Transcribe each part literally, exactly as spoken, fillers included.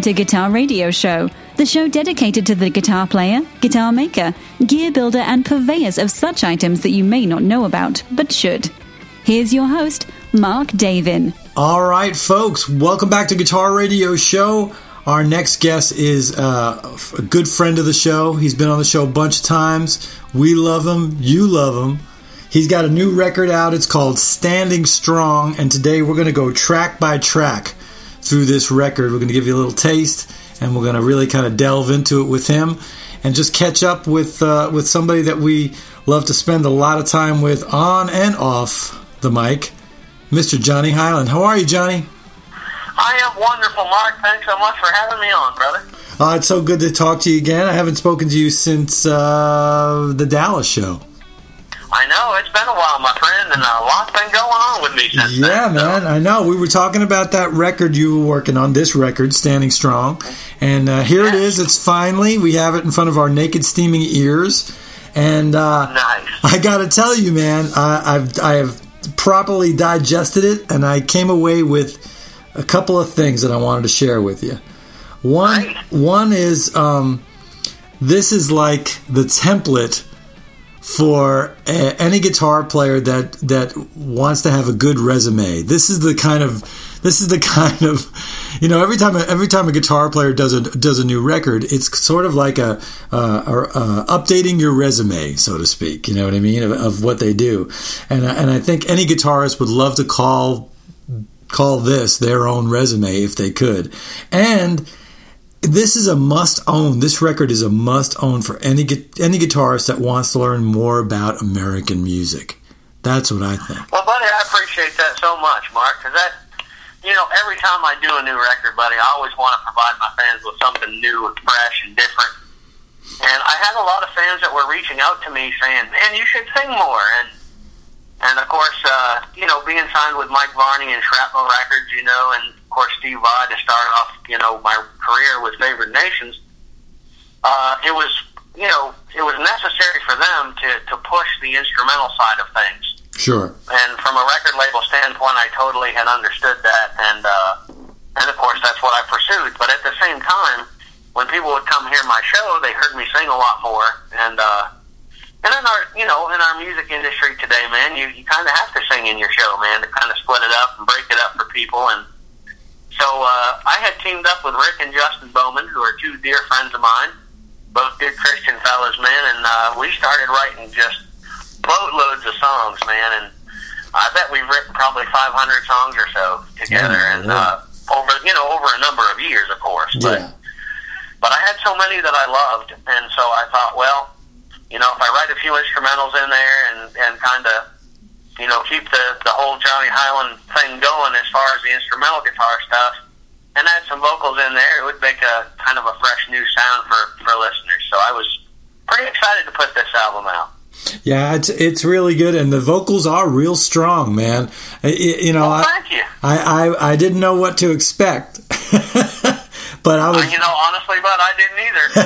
to Guitar Radio Show, the show dedicated to the guitar player, guitar maker, gear builder, and purveyors of such items that you may not know about, but should. Here's your host, Mark Davin. All right, folks, welcome back to Guitar Radio Show. Our next guest is uh, a good friend of the show. He's been on the show a bunch of times. We love him. You love him. He's got a new record out. It's called Standing Strong, and today we're going to go track by track through this record. We're going to give you a little taste, and we're going to really kind of delve into it with him and just catch up with uh, with somebody that we love to spend a lot of time with on and off the mic, Mister Johnny Hyland. How are you, Johnny? I am wonderful, Mark. Thanks so much for having me on, brother. Uh, it's so good to talk to you again. I haven't spoken to you since uh, the Dallas show. I know, it's been a while, my friend, and a lot's been going on with me since yeah, then. Yeah, man, so. I know. We were talking about that record you were working on, this record, Standing Strong, and uh, here yes. it is. It's finally, we have it in front of our naked, steaming ears, and uh, nice. I got to tell you, man, I, I've I have properly digested it, and I came away with a couple of things that I wanted to share with you. One, right. one is um, this is like the template for a, any guitar player that that wants to have a good resume. This is the kind of this is the kind of you know every time every time a guitar player does a does a new record, it's sort of like a, uh, a, a updating your resume, so to speak. You know what I mean of, of what they do, and and I think any guitarist would love to call call this their own resume if they could, and this is a must-own. This record is a must-own for any any guitarist that wants to learn more about American music. That's what I think. Well, buddy, I appreciate that so much, Mark, because that, you know, every time I do a new record, buddy, I always want to provide my fans with something new and fresh and different. And I had a lot of fans that were reaching out to me saying, man, you should sing more. And, and of course, uh, you know, being signed with Mike Varney and Shrapnel Records, you know, and of course, Steve Vai to start off, you know, my career with Favored Nations. Uh, it was, you know, it was necessary for them to, to push the instrumental side of things. Sure. And from a record label standpoint, I totally had understood that, and uh, and of course, that's what I pursued. But at the same time, when people would come hear my show, they heard me sing a lot more. And uh, and in our, you know, in our music industry today, man, you, you kind of have to sing in your show, man, to kind of split it up and break it up for people. And So uh, I had teamed up with Rick and Justin Bowman, who are two dear friends of mine, both good Christian fellas, man, and uh, we started writing just boatloads of songs, man, and I bet we've written probably five hundred songs or so together, yeah, and yeah. Uh, over you know over a number of years, of course. But yeah. but I had so many that I loved, and so I thought, well, you know, if I write a few instrumentals in there and and kind of you know, keep the, the whole Johnny Hyland thing going as far as the instrumental guitar stuff, and add some vocals in there, it would make a kind of a fresh new sound for, for listeners. So I was pretty excited to put this album out. Yeah, it's it's really good, and the vocals are real strong, man. You, you know, well, thank you. I, I, I didn't know what to expect, but I was. Uh, you know, honestly, but I didn't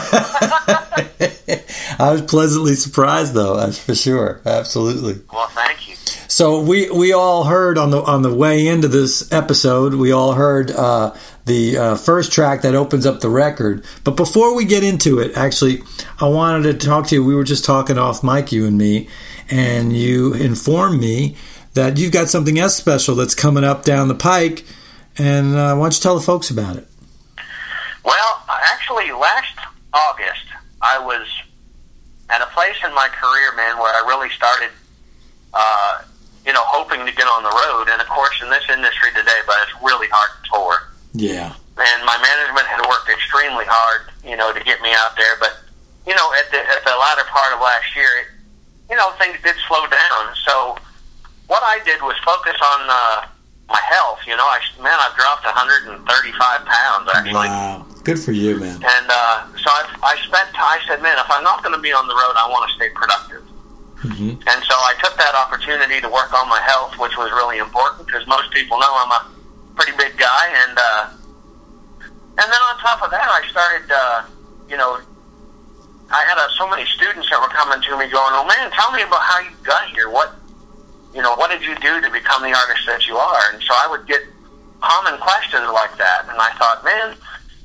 either. I was pleasantly surprised, though. That's for sure. Absolutely. Well, thank you. So we, we all heard on the on the way into this episode, we all heard uh, the uh, first track that opens up the record. But before we get into it, actually, I wanted to talk to you. We were just talking off mic, you and me, and you informed me that you've got something else special that's coming up down the pike. And uh, why don't you tell the folks about it? Well, actually, last August, I was at a place in my career, man, where I really started Uh, you know, hoping to get on the road. And, of course, in this industry today, but it's really hard to tour. Yeah. And my management had worked extremely hard, you know, to get me out there. But, you know, at the, at the latter part of last year, it, you know, things did slow down. So what I did was focus on uh, my health. You know, I, man, I've dropped one hundred thirty-five pounds, actually. Wow. Good for you, man. And uh, so I, I spent time, I said, man, if I'm not going to be on the road, I want to stay productive. Mm-hmm. And so I took that opportunity to work on my health, which was really important because most people know I'm a pretty big guy. And uh, and then on top of that, I started, uh, you know, I had uh, so many students that were coming to me going, "Oh man, tell me about how you got here. What, you know, what did you do to become the artist that you are?" And so I would get common questions like that, and I thought, man,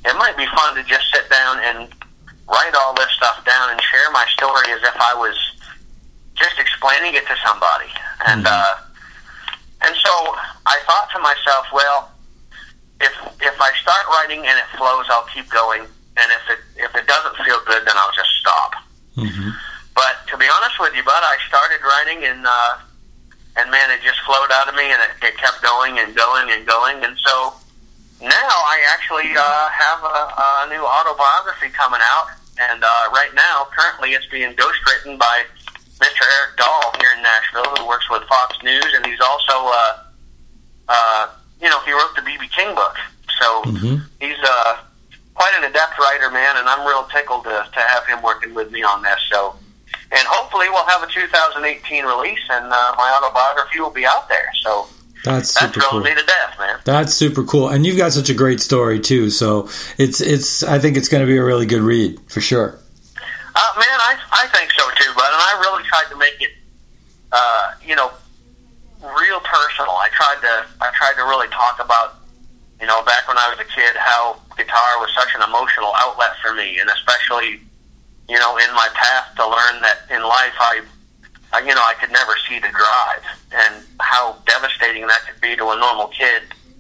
it might be fun to just sit down and write all this stuff down and share my story as if I was just explaining it to somebody. And Mm-hmm. uh, and so I thought to myself, well, if if I start writing and it flows, I'll keep going. And if it if it doesn't feel good, then I'll just stop. Mm-hmm. But to be honest with you, Bud, I started writing and uh, and man, it just flowed out of me, and it, it kept going and going and going. And so now I actually uh, have a, a new autobiography coming out, and uh, right now, currently, it's being ghostwritten by Mister Eric Dahl here in Nashville, who works with Fox News, and he's also, uh, uh, you know, he wrote the B B King book. So Mm-hmm. he's uh, quite an adept writer, man, and I'm real tickled to, to have him working with me on this. So, and hopefully we'll have a two thousand eighteen release, and uh, my autobiography will be out there. So That's that super thrills cool. me to death, man. That's super cool, and you've got such a great story too. So it's it's. I think it's going to be a really good read for sure. Uh, man, I I think so too, bud. And I really tried to make it, uh, you know, real personal. I tried to I tried to really talk about, you know, back when I was a kid, how guitar was such an emotional outlet for me, and especially, you know, in my path to learn that in life I, I you know, I could never see the drive, and how devastating that could be to a normal kid.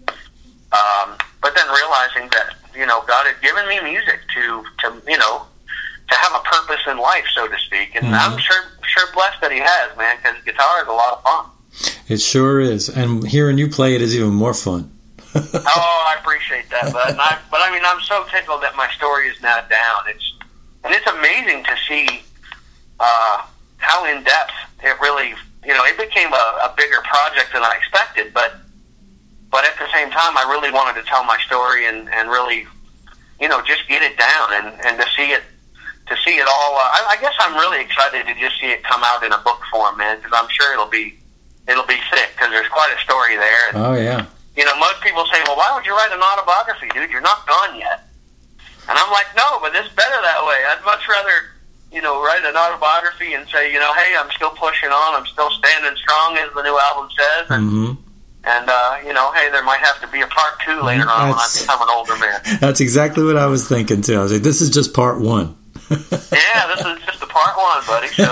Um, but then realizing that, you know, God had given me music to, to you know, to have a purpose in life, so to speak. And Mm-hmm. I'm sure sure blessed that he has, man, because guitar is a lot of fun. It sure is, and hearing you play it is even more fun. Oh, I appreciate that, bud. And I, but I mean, I'm so tickled that my story is now down. It's and it's amazing to see uh, how in depth it really, you know, it became a, a bigger project than I expected. But but at the same time, I really wanted to tell my story and, and really, you know, just get it down and, and to see it to see it all. Uh, I, I guess I'm really excited to just see it come out in a book form, man, because I'm sure it'll be it'll be thick because there's quite a story there. And, Oh yeah. you know, most people say, well, why would you write an autobiography, dude? You're not gone yet. And I'm like, no, but it's better that way. I'd much rather, you know, write an autobiography and say, you know, hey, I'm still pushing on. I'm still standing strong, as the new album says. And, Mm-hmm. and uh, you know, hey, there might have to be a part two later on when I That's- become an older man. That's exactly what I was thinking too. I was like, this is just part one. Yeah, this is just the part one, buddy. So,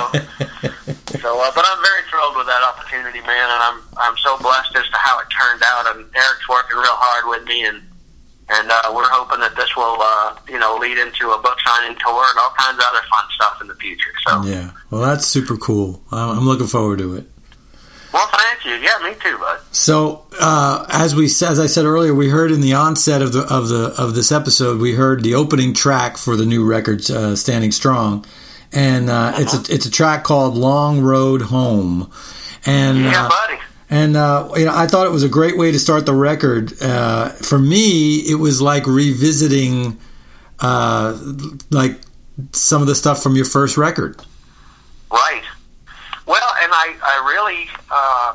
so, uh, but I'm very thrilled with that opportunity, man, and I'm I'm so blessed as to how it turned out. And Eric's working real hard with me, and and uh, we're hoping that this will, uh, you know, lead into a book signing tour and all kinds of other fun stuff in the future. So, Yeah. Well, that's super cool. I'm I'm looking forward to it. well, thank you. Yeah, me too, bud. So, uh, as we as I said earlier, we heard in the onset of the of the of this episode, we heard the opening track for the new record, uh, "Standing Strong," and uh, uh-huh. it's a it's a track called "Long Road Home." And yeah, uh, buddy. And uh, you know, I thought it was a great way to start the record. Uh, for me, it was like revisiting, uh, like some of the stuff from your first record. Right. Well, and I, I really, uh,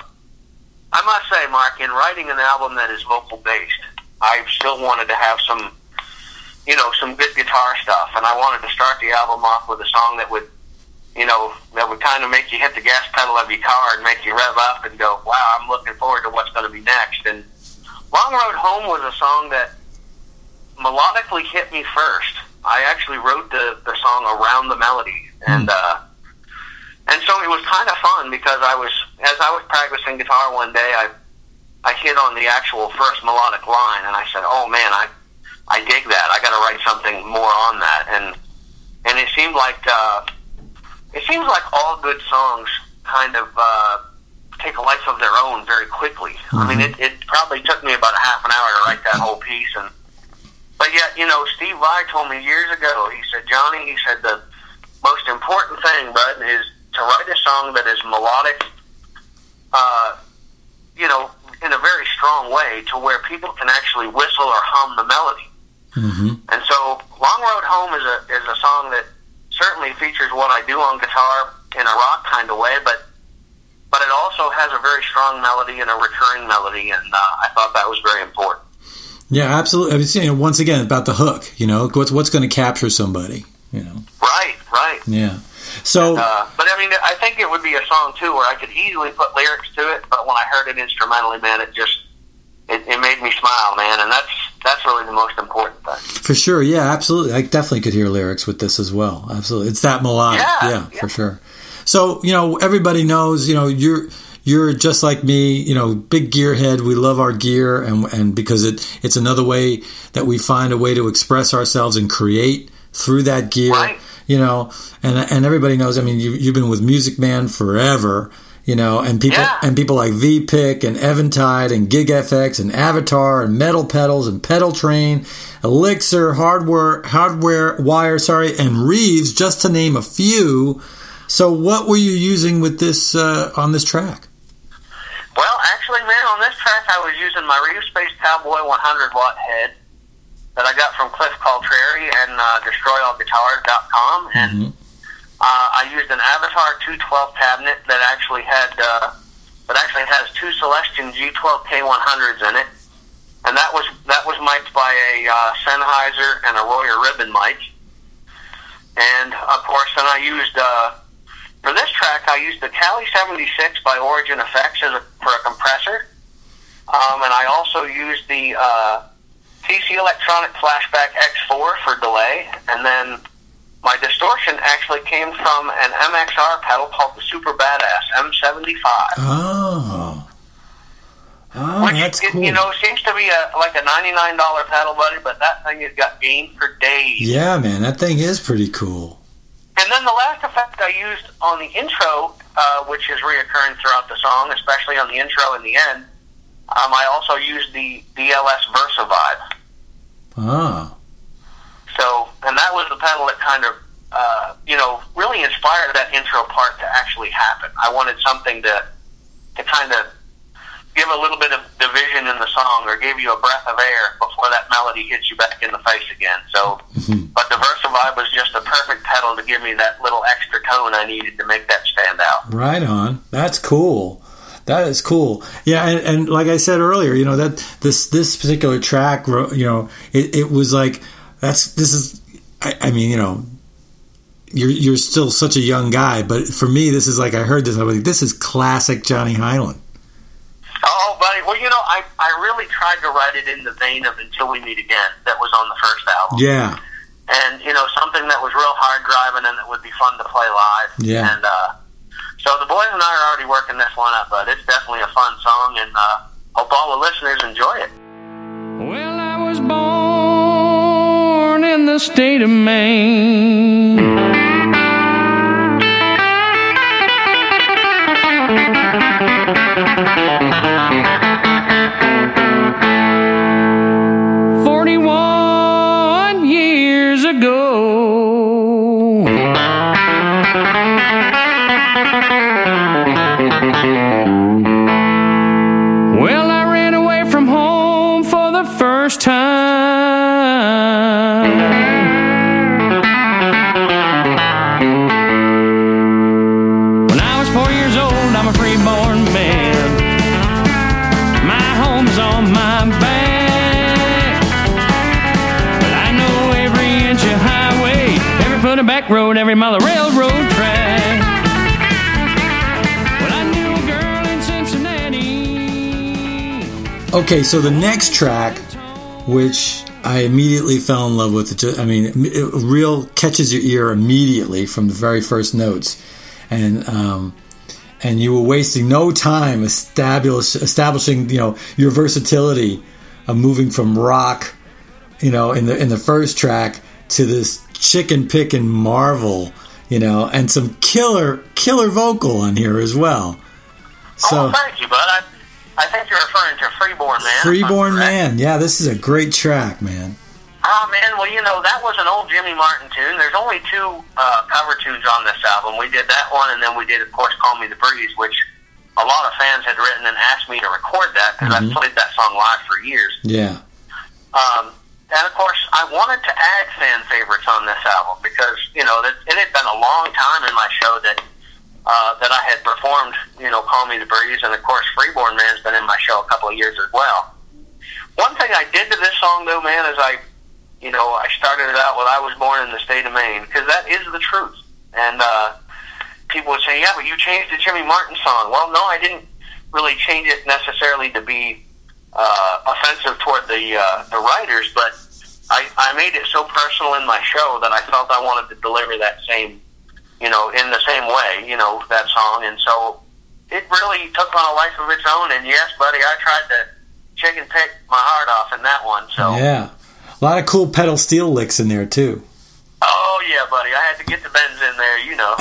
I must say, Mark, in writing an album that is vocal-based, I still wanted to have some, you know, some good guitar stuff, and I wanted to start the album off with a song that would, you know, that would kind of make you hit the gas pedal of your car and make you rev up and go, wow, I'm looking forward to what's going to be next. And Long Road Home was a song that melodically hit me first. I actually wrote the, the song around the melody, and, uh, And so it was kind of fun because I was, as I was practicing guitar one day, I I hit on the actual first melodic line, and I said, "Oh man, I I dig that. I got to write something more on that." And and it seemed like uh, it seems like all good songs kind of uh, take a life of their own very quickly. Mm-hmm. I mean, it, it probably took me about a half an hour to write that whole piece, and but yet, you know, Steve Vai told me years ago. He said, "Johnny," he said, "the most important thing, bud, is to write a song that is melodic, uh, you know, in a very strong way to where people can actually whistle or hum the melody." Mm-hmm. And so Long Road Home is a is a song that certainly features what I do on guitar in a rock kind of way, but but it also has a very strong melody and a recurring melody, and uh, I thought that was very important. Yeah, absolutely. I mean, you know, once again, about the hook, you know, what's what's going to capture somebody, you know. Right, right. Yeah. So, and, uh, but I mean, I think it would be a song too where I could easily put lyrics to it. But when I heard it instrumentally, man, it just it, it made me smile, man. And that's that's really the most important thing. For sure, yeah, absolutely. I definitely could hear lyrics with this as well. Absolutely, it's that melodic. Yeah, yeah, yeah. for sure. So, you know, everybody knows, you know, you're you're just like me, you know, big gearhead. We love our gear, and and because it it's another way that we find a way to express ourselves and create through that gear. Right. You know, and and everybody knows. I mean, you you've been with Music Man forever. You know, and people Yeah. and people like V-Pick and Eventide and Gig F X and Avatar and Metal Pedals and Pedal Train, Elixir, Hardware, Hardware Wire, sorry, and Reeves, just to name a few. So, what were you using with this uh, on this track? Well, actually, man, on this track I was using my Reeves Space Cowboy one hundred watt head that I got from Cliff Caltreri and uh, destroy all guitars dot com, and Mm-hmm. Uh, I used an Avatar two twelve cabinet that actually had uh, that actually has two Celestion G twelve K one hundreds in it, and that was that was mic'd by a uh, Sennheiser and a Royer ribbon mic. And of course, then I used uh, for this track I used the Cali seventy-six by Origin Effects as a, for a compressor, um, and I also used the uh, T C Electronic Flashback X four for delay, and then my distortion actually came from an M X R pedal called the Super Badass M seventy-five. Oh, oh, which, that's it, cool. you know, seems to be a like a ninety-nine dollar pedal, buddy, but that thing has got gain for days. Yeah, man, that thing is pretty cool. And then the last effect I used on the intro, uh, which is reoccurring throughout the song, especially on the intro and the end, um, I also used the D L S Versa Vibe. Ah. So, and that was the pedal that kind of, uh, you know, really inspired that intro part to actually happen. I wanted something to to kind of give a little bit of division in the song, or give you a breath of air before that melody hits you back in the face again. So, Mm-hmm. but the Versa Vibe was just a perfect pedal to give me that little extra tone I needed to make that stand out. Right on. That's cool. That is cool. Yeah, and, and like I said earlier, you know, that this this particular track, you know, it, it was like, that's this is, I, I mean, you know, you're you're still such a young guy, but for me, this is like, I heard this, I was like, this is classic Johnny Highland. Oh, buddy. Well, you know, I, I really tried to write it in the vein of Until We Meet Again that was on the first album. Yeah. And, you know, something that was real hard driving and that would be fun to play live. Yeah. And uh, so the boys and I are already working this one up, but it's definitely a fun song, and uh, hope all the listeners enjoy it. Well, I was born in the state of Maine. Forty-one years ago. Well, I ran away from home for the first time. When I was four years old, I'm a free-born man. My home's on my back. But I know every inch of highway, every foot of back road, every mile of railroad track. Well, I knew a girl in Cincinnati. Okay, so the next track, which I immediately fell in love with, it just, I mean, it real catches your ear immediately from the very first notes, and um, and you were wasting no time establish, establishing, you know, your versatility of moving from rock, you know, in the in the first track to this chicken picking marvel, you know, and some killer killer vocal on here as well. So, oh, thank you, bud. I, I think you're referring to Freeborn Man. Freeborn Man, yeah, this is a great track, man. Oh, man, well, you know, that was an old Jimmy Martin tune. There's only two uh, cover tunes on this album. We did that one, and then we did, of course, Call Me the Breeze, which a lot of fans had written and asked me to record that, because Mm-hmm. I've played that song live for years. Yeah. Um, and, of course, I wanted to add fan favorites on this album, because, you know, it, it had been a long time in my show that uh, that I had performed, you know, Call Me the Breeze, and, of course, Freeborn Man's been in my show a couple of years as well. One thing I did to this song, though, man, is I, you know, I started it out with I was born in the state of Maine, because that is the truth. And uh, people would say, yeah, but you changed the Jimmy Martin song. Well, no, I didn't really change it necessarily to be uh, offensive toward the uh, the writers, but I, I made it so personal in my show that I felt I wanted to deliver that same, you know, in the same way, you know, that song. And so it really took on a life of its own. And yes, buddy, I tried to chicken pick my heart off in that one. So yeah, a lot of cool pedal steel licks in there too. Oh yeah, buddy, I had to get the bends in there, you know.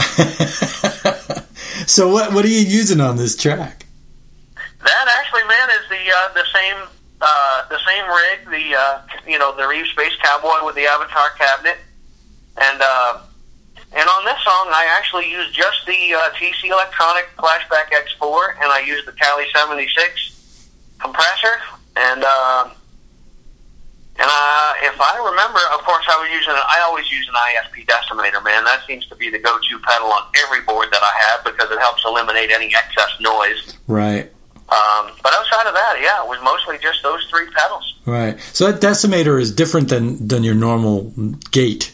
So what what are you using on this track? That actually, man, is the uh, the same uh, the same rig, the uh, you know the Reeve Space Cowboy with the Avatar cabinet, and uh, and on this song I actually used just the uh, T C Electronic Flashback X four, and I used the Cali seventy-six compressor, and uh, and uh, if I remember, of course, I was using I always use an I S P decimator, man. That seems to be the go-to pedal on every board that I have because it helps eliminate any excess noise. Right. Um, but outside of that, yeah, it was mostly just those three pedals. Right. So that decimator is different than, than your normal gate.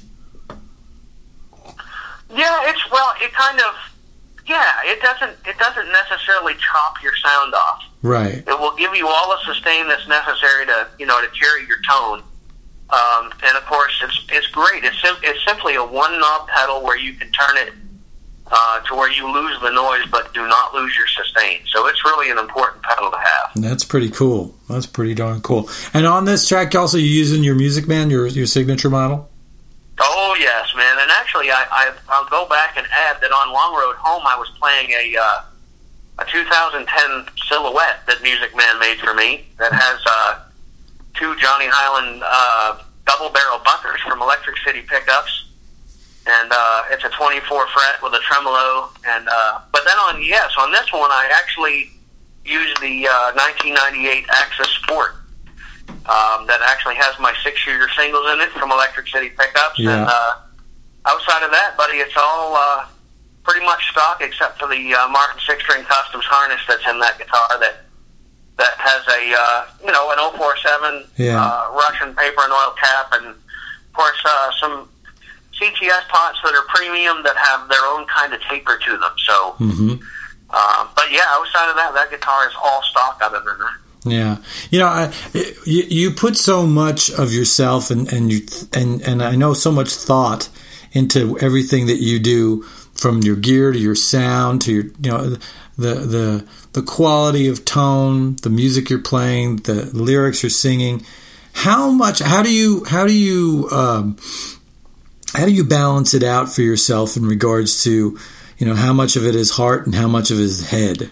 Yeah, it's well, it kind of, yeah, it doesn't, it doesn't necessarily chop your sound off. Right. It will give you all the sustain that's necessary to, you know, to carry your tone. Um, and of course, it's it's great. It's sim- it's simply a one knob pedal where you can turn it Uh, to where you lose the noise but do not lose your sustain. So it's really an important pedal to have. That's pretty cool. That's pretty darn cool. And on this track, also, you using your Music Man, your your signature model? Oh, yes, man. And actually, I, I, I'll go back and add that on Long Road Home, I was playing a uh, a two thousand ten Silhouette that Music Man made for me that has uh, two Johnny Highland uh, double-barrel buckers from Electric City pickups. And uh, it's a twenty-four fret with a tremolo. And uh, but then on yes, on this one I actually used the uh, nineteen ninety-eight Axis Sport um, that actually has my six-shooter singles in it from Electric City pickups. Yeah. And uh, outside of that, buddy, it's all uh, pretty much stock except for the uh, Martin six-string Customs harness that's in that guitar that that has a uh, you know an oh four seven yeah. uh, Russian paper and oil cap, and of course uh, some C T S pots that are premium that have their own kind of taper to them. So, mm-hmm. uh, but yeah, outside of that, that guitar is all stock other than that. Yeah, you know, I, you, you put so much of yourself and and you and and I know so much thought into everything that you do, from your gear to your sound to your you know the the the quality of tone, the music you're playing, the lyrics you're singing. How much? How do you? How do you? Um, How do you balance it out for yourself in regards to, you know, how much of it is heart and how much of it is head?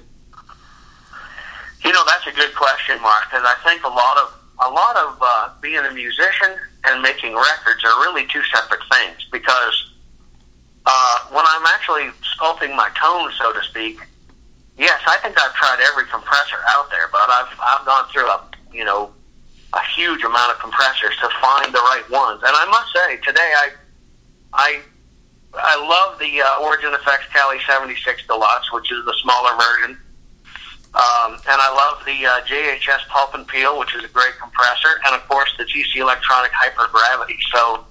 You know, that's a good question, Mark, because I think a lot of a lot of uh, being a musician and making records are really two separate things. Because uh, when I'm actually sculpting my tone, so to speak, yes, I think I've tried every compressor out there, but I've I've gone through a you know a huge amount of compressors to find the right ones. And I must say, today I. I I love the uh, Origin Effects Cali seventy-six Deluxe, which is the smaller version. Um, and I love the uh, J H S Pulp and Peel, which is a great compressor. And, of course, the T C Electronic Hypergravity. So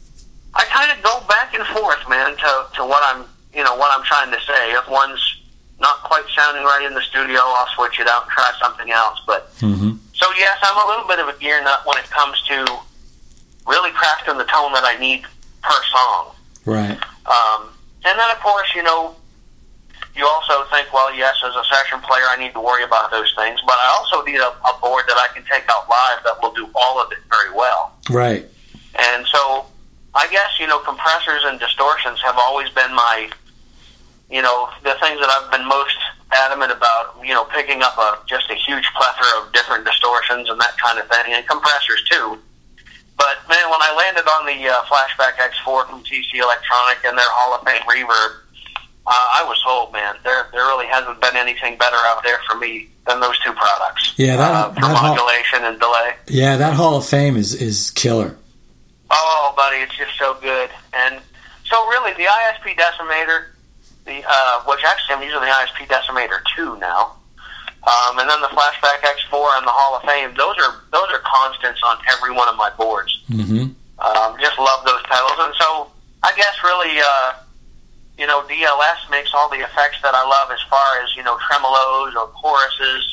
I kind of go back and forth, man, to, to what I'm, you know, what I'm trying to say. If one's not quite sounding right in the studio, I'll switch it out and try something else. But mm-hmm. So, yes, I'm a little bit of a gear nut when it comes to really crafting the tone that I need per song. Right. Um, and then, of course, you know, you also think, well, yes, as a session player, I need to worry about those things, but I also need a, a board that I can take out live that will do all of it very well. Right. And so, I guess, you know, compressors and distortions have always been my, you know, the things that I've been most adamant about, you know, picking up a just a huge plethora of different distortions and that kind of thing, and compressors, too. But, man, when I landed on the uh, Flashback X four from T C Electronic and their Hall of Fame reverb, uh, I was sold, man. There there really hasn't been anything better out there for me than those two products. Yeah, that, uh, for that modulation Hall, and delay. Yeah, that Hall of Fame is, is killer. Oh, buddy, it's just so good. And so, really, the I S P Decimator, the uh, which actually I'm using the I S P Decimator two now, Um, and then the Flashback X four and the Hall of Fame, those are those are constants on every one of my boards. Mm-hmm. Um, just love those pedals. And so I guess really, uh, you know, D L S makes all the effects that I love as far as, you know, tremolos or choruses,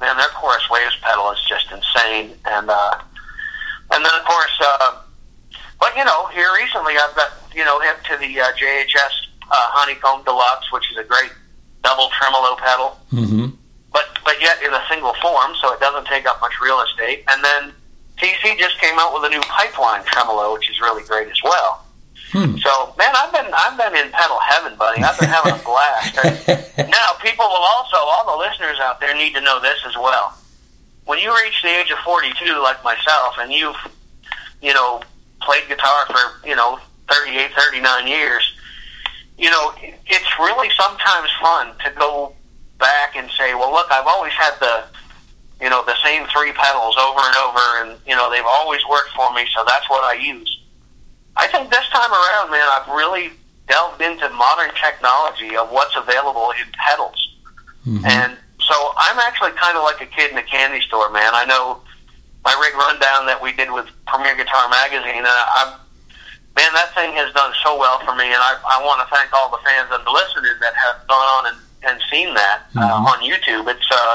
man, their Chorus Waves pedal is just insane. And uh, and then of course, uh, but you know, here recently I've got you know hip to the uh, J H S uh, Honeycomb Deluxe, which is a great double tremolo pedal, mm-hmm. but but yet in a single form, so it doesn't take up much real estate. And then T C just came out with a new Pipeline tremolo, which is really great as well. Hmm. So, man, I've been I've been in pedal heaven, buddy. I've been having a blast. Now, people will also, all the listeners out there need to know this as well. When you reach the age of forty-two, like myself, and you've, you know, played guitar for, you know, thirty-eight, thirty-nine years, you know, it's really sometimes fun to go back and say, well, look, I've always had the, you know, the same three pedals over and over, and, you know, they've always worked for me, so that's what I use. I think this time around, man, I've really delved into modern technology of what's available in pedals. Mm-hmm. And so I'm actually kind of like a kid in a candy store, man. I know my rig rundown that we did with Premier Guitar Magazine, and I, man, that thing has done so well for me, and I, I want to thank all the fans and the listeners that have gone on and, and seen that mm-hmm. uh, on YouTube. It's, uh,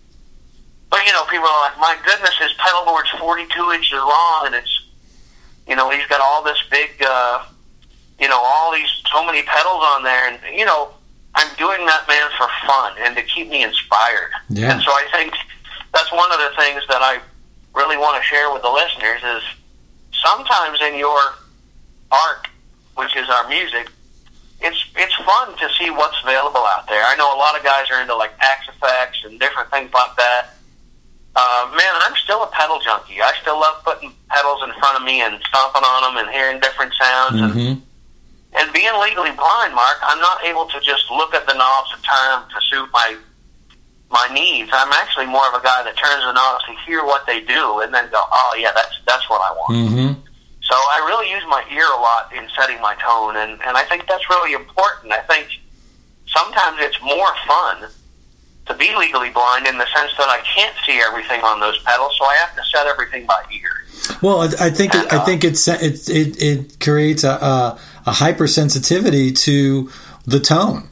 but, you know, people are like, my goodness, his pedal board's forty-two inches long, and it's, you know, he's got all this big, uh, you know, all these, so many pedals on there. And, you know, I'm doing that, man, for fun and to keep me inspired. Yeah. And so I think that's one of the things that I really want to share with the listeners is sometimes in your art, which is our music, it's it's fun to see what's available out there. I know a lot of guys are into, like, Axe Effects and different things like that. Uh, man, I'm still a pedal junkie. I still love putting pedals in front of me and stomping on them and hearing different sounds. Mm-hmm. And, and being legally blind, Mark, I'm not able to just look at the knobs and turn them to suit my my needs. I'm actually more of a guy that turns the knobs to hear what they do and then go, oh, yeah, that's that's what I want. Mm-hmm. So I really use my ear a lot in setting my tone, and, and I think that's really important. I think sometimes it's more fun to be legally blind in the sense that I can't see everything on those pedals, so I have to set everything by ear. Well, I think and, uh, I think it's it it, it creates a, a a hypersensitivity to the tone.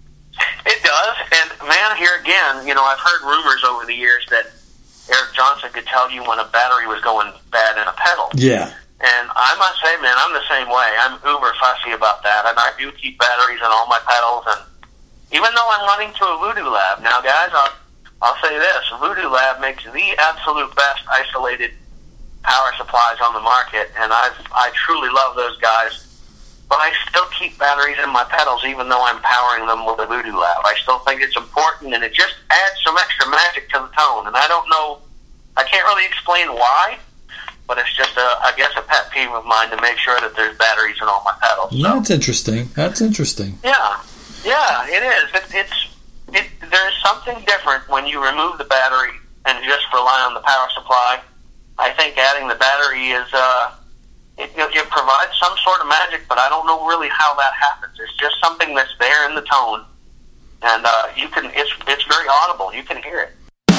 It does, and man, here again, you know, I've heard rumors over the years that Eric Johnson could tell you when a battery was going bad in a pedal. Yeah. And I must say, man, I'm the same way. I'm uber fussy about that, and I do keep batteries in all my pedals, and even though I'm running through a Voodoo Lab. Now, guys, I'll, I'll say this. Voodoo Lab makes the absolute best isolated power supplies on the market, and I've, I truly love those guys. But I still keep batteries in my pedals, even though I'm powering them with a Voodoo Lab. I still think it's important, and it just adds some extra magic to the tone. And I don't know, I can't really explain why, but it's just, a, I guess, a pet peeve of mine to make sure that there's batteries in all my pedals. So. That's interesting. That's interesting. Yeah. Yeah, it is. It, it's it. There's something different when you remove the battery and just rely on the power supply. I think adding the battery is uh, it, it provides some sort of magic, but I don't know really how that happens. It's just something that's there in the tone, and uh, you can. It's it's very audible. You can hear it.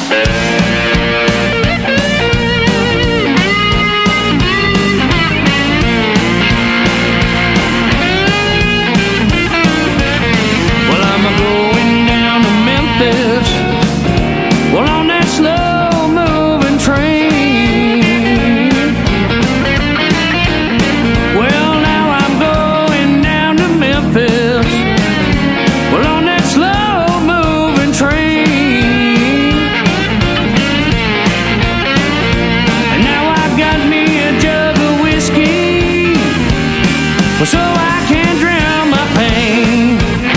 I'm going down to Memphis, well, on that slow-moving train. Well, now I'm going down to Memphis, well, on that slow-moving train. And now I've got me a jug of whiskey, well, so I can drown my pain.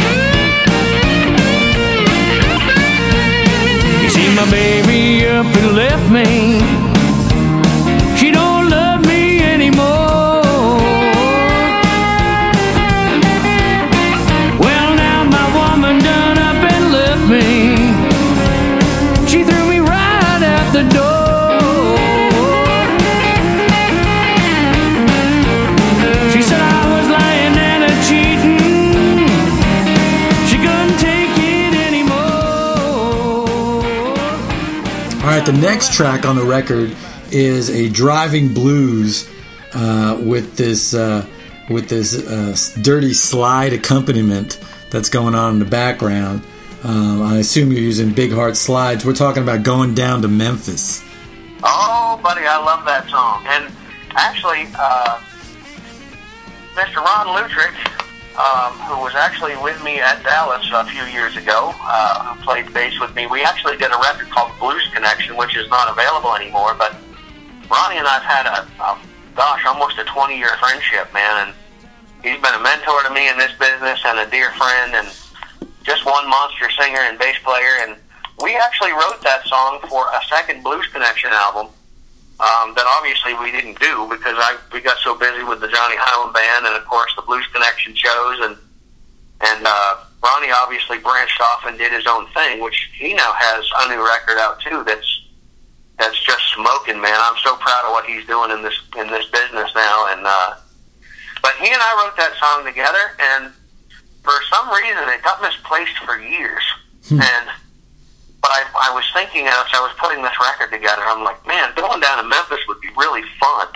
My baby up and left me. She don't love me anymore. Well, now my woman done up and left me. She threw me right out the door. She said I was lying and a cheating. She couldn't take it anymore. All right, the next track on the record is a driving blues uh, with this uh, with this uh, dirty slide accompaniment that's going on in the background. Um, I assume you're using Big Heart Slides. We're talking about Going Down to Memphis. Oh, buddy, I love that song. And actually, uh, Mister Ron Lutrick, um, who was actually with me at Dallas a few years ago, uh, who played bass with me, we actually did a record called Blues Connection, which is not available anymore, but Ronnie and I have had a, a gosh, almost a twenty-year friendship, man, and he's been a mentor to me in this business and a dear friend, and just one monster singer and bass player. And we actually wrote that song for a second Blues Connection album um, that obviously we didn't do because I we got so busy with the Johnny Highland Band and, of course, the Blues Connection shows. And and uh, Ronnie obviously branched off and did his own thing, which he now has a new record out, too, that's that's just smoking, man. I'm so proud of what he's doing in this in this business now. And uh, but he and I wrote that song together, and for some reason, it got misplaced for years. Hmm. And but I, I was thinking as I was putting this record together, I'm like, man, going down to Memphis would be really fun.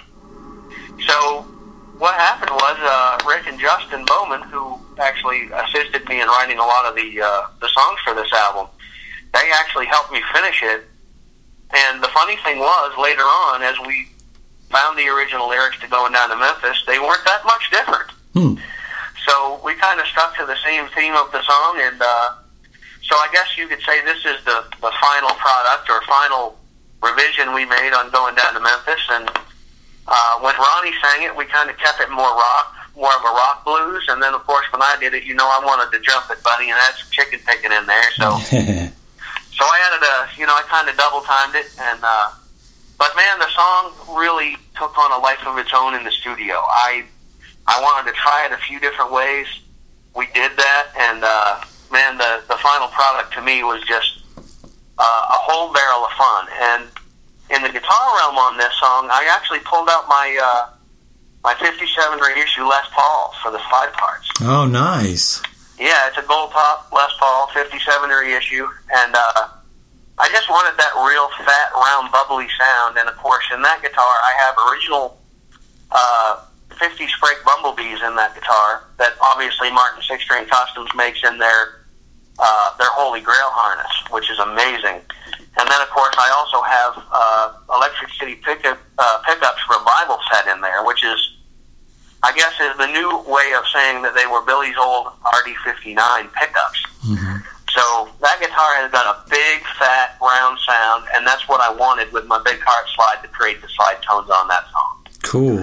So what happened was uh, Rick and Justin Bowman, who actually assisted me in writing a lot of the uh, the songs for this album, they actually helped me finish it. And the funny thing was, later on, as we found the original lyrics to Going Down to Memphis, they weren't that much different. Hmm. So we kind of stuck to the same theme of the song, and uh, so I guess you could say this is the, the final product or final revision we made on Going Down to Memphis. And uh, when Ronnie sang it, we kind of kept it more rock, more of a rock blues. And then, of course, when I did it, you know, I wanted to jump it, buddy, and add some chicken picking in there. So, so I added a, you know, I kind of double timed it, and uh, but man, the song really took on a life of its own in the studio. I. I wanted to try it a few different ways. We did that, and uh, man, the, the final product to me was just uh, a whole barrel of fun. And in the guitar realm on this song, I actually pulled out my uh, my fifty-seven reissue Les Paul for the slide parts. Oh, nice. Yeah, it's a gold top Les Paul, fifty-seven reissue, and uh, I just wanted that real fat, round, bubbly sound. And of course, in that guitar, I have original Uh, fifty Sprague Bumblebees in that guitar that obviously Martin Six String Customs makes in their uh, their Holy Grail harness, which is amazing. And then, of course, I also have uh, Electric City pickup, uh, Pickups Revival set in there, which is, I guess, is the new way of saying that they were Billy's old R D fifty-nine pickups. Mm-hmm. So that guitar has got a big, fat, round sound, and that's what I wanted with my Big Heart Slide to create the slide tones on that song. Cool.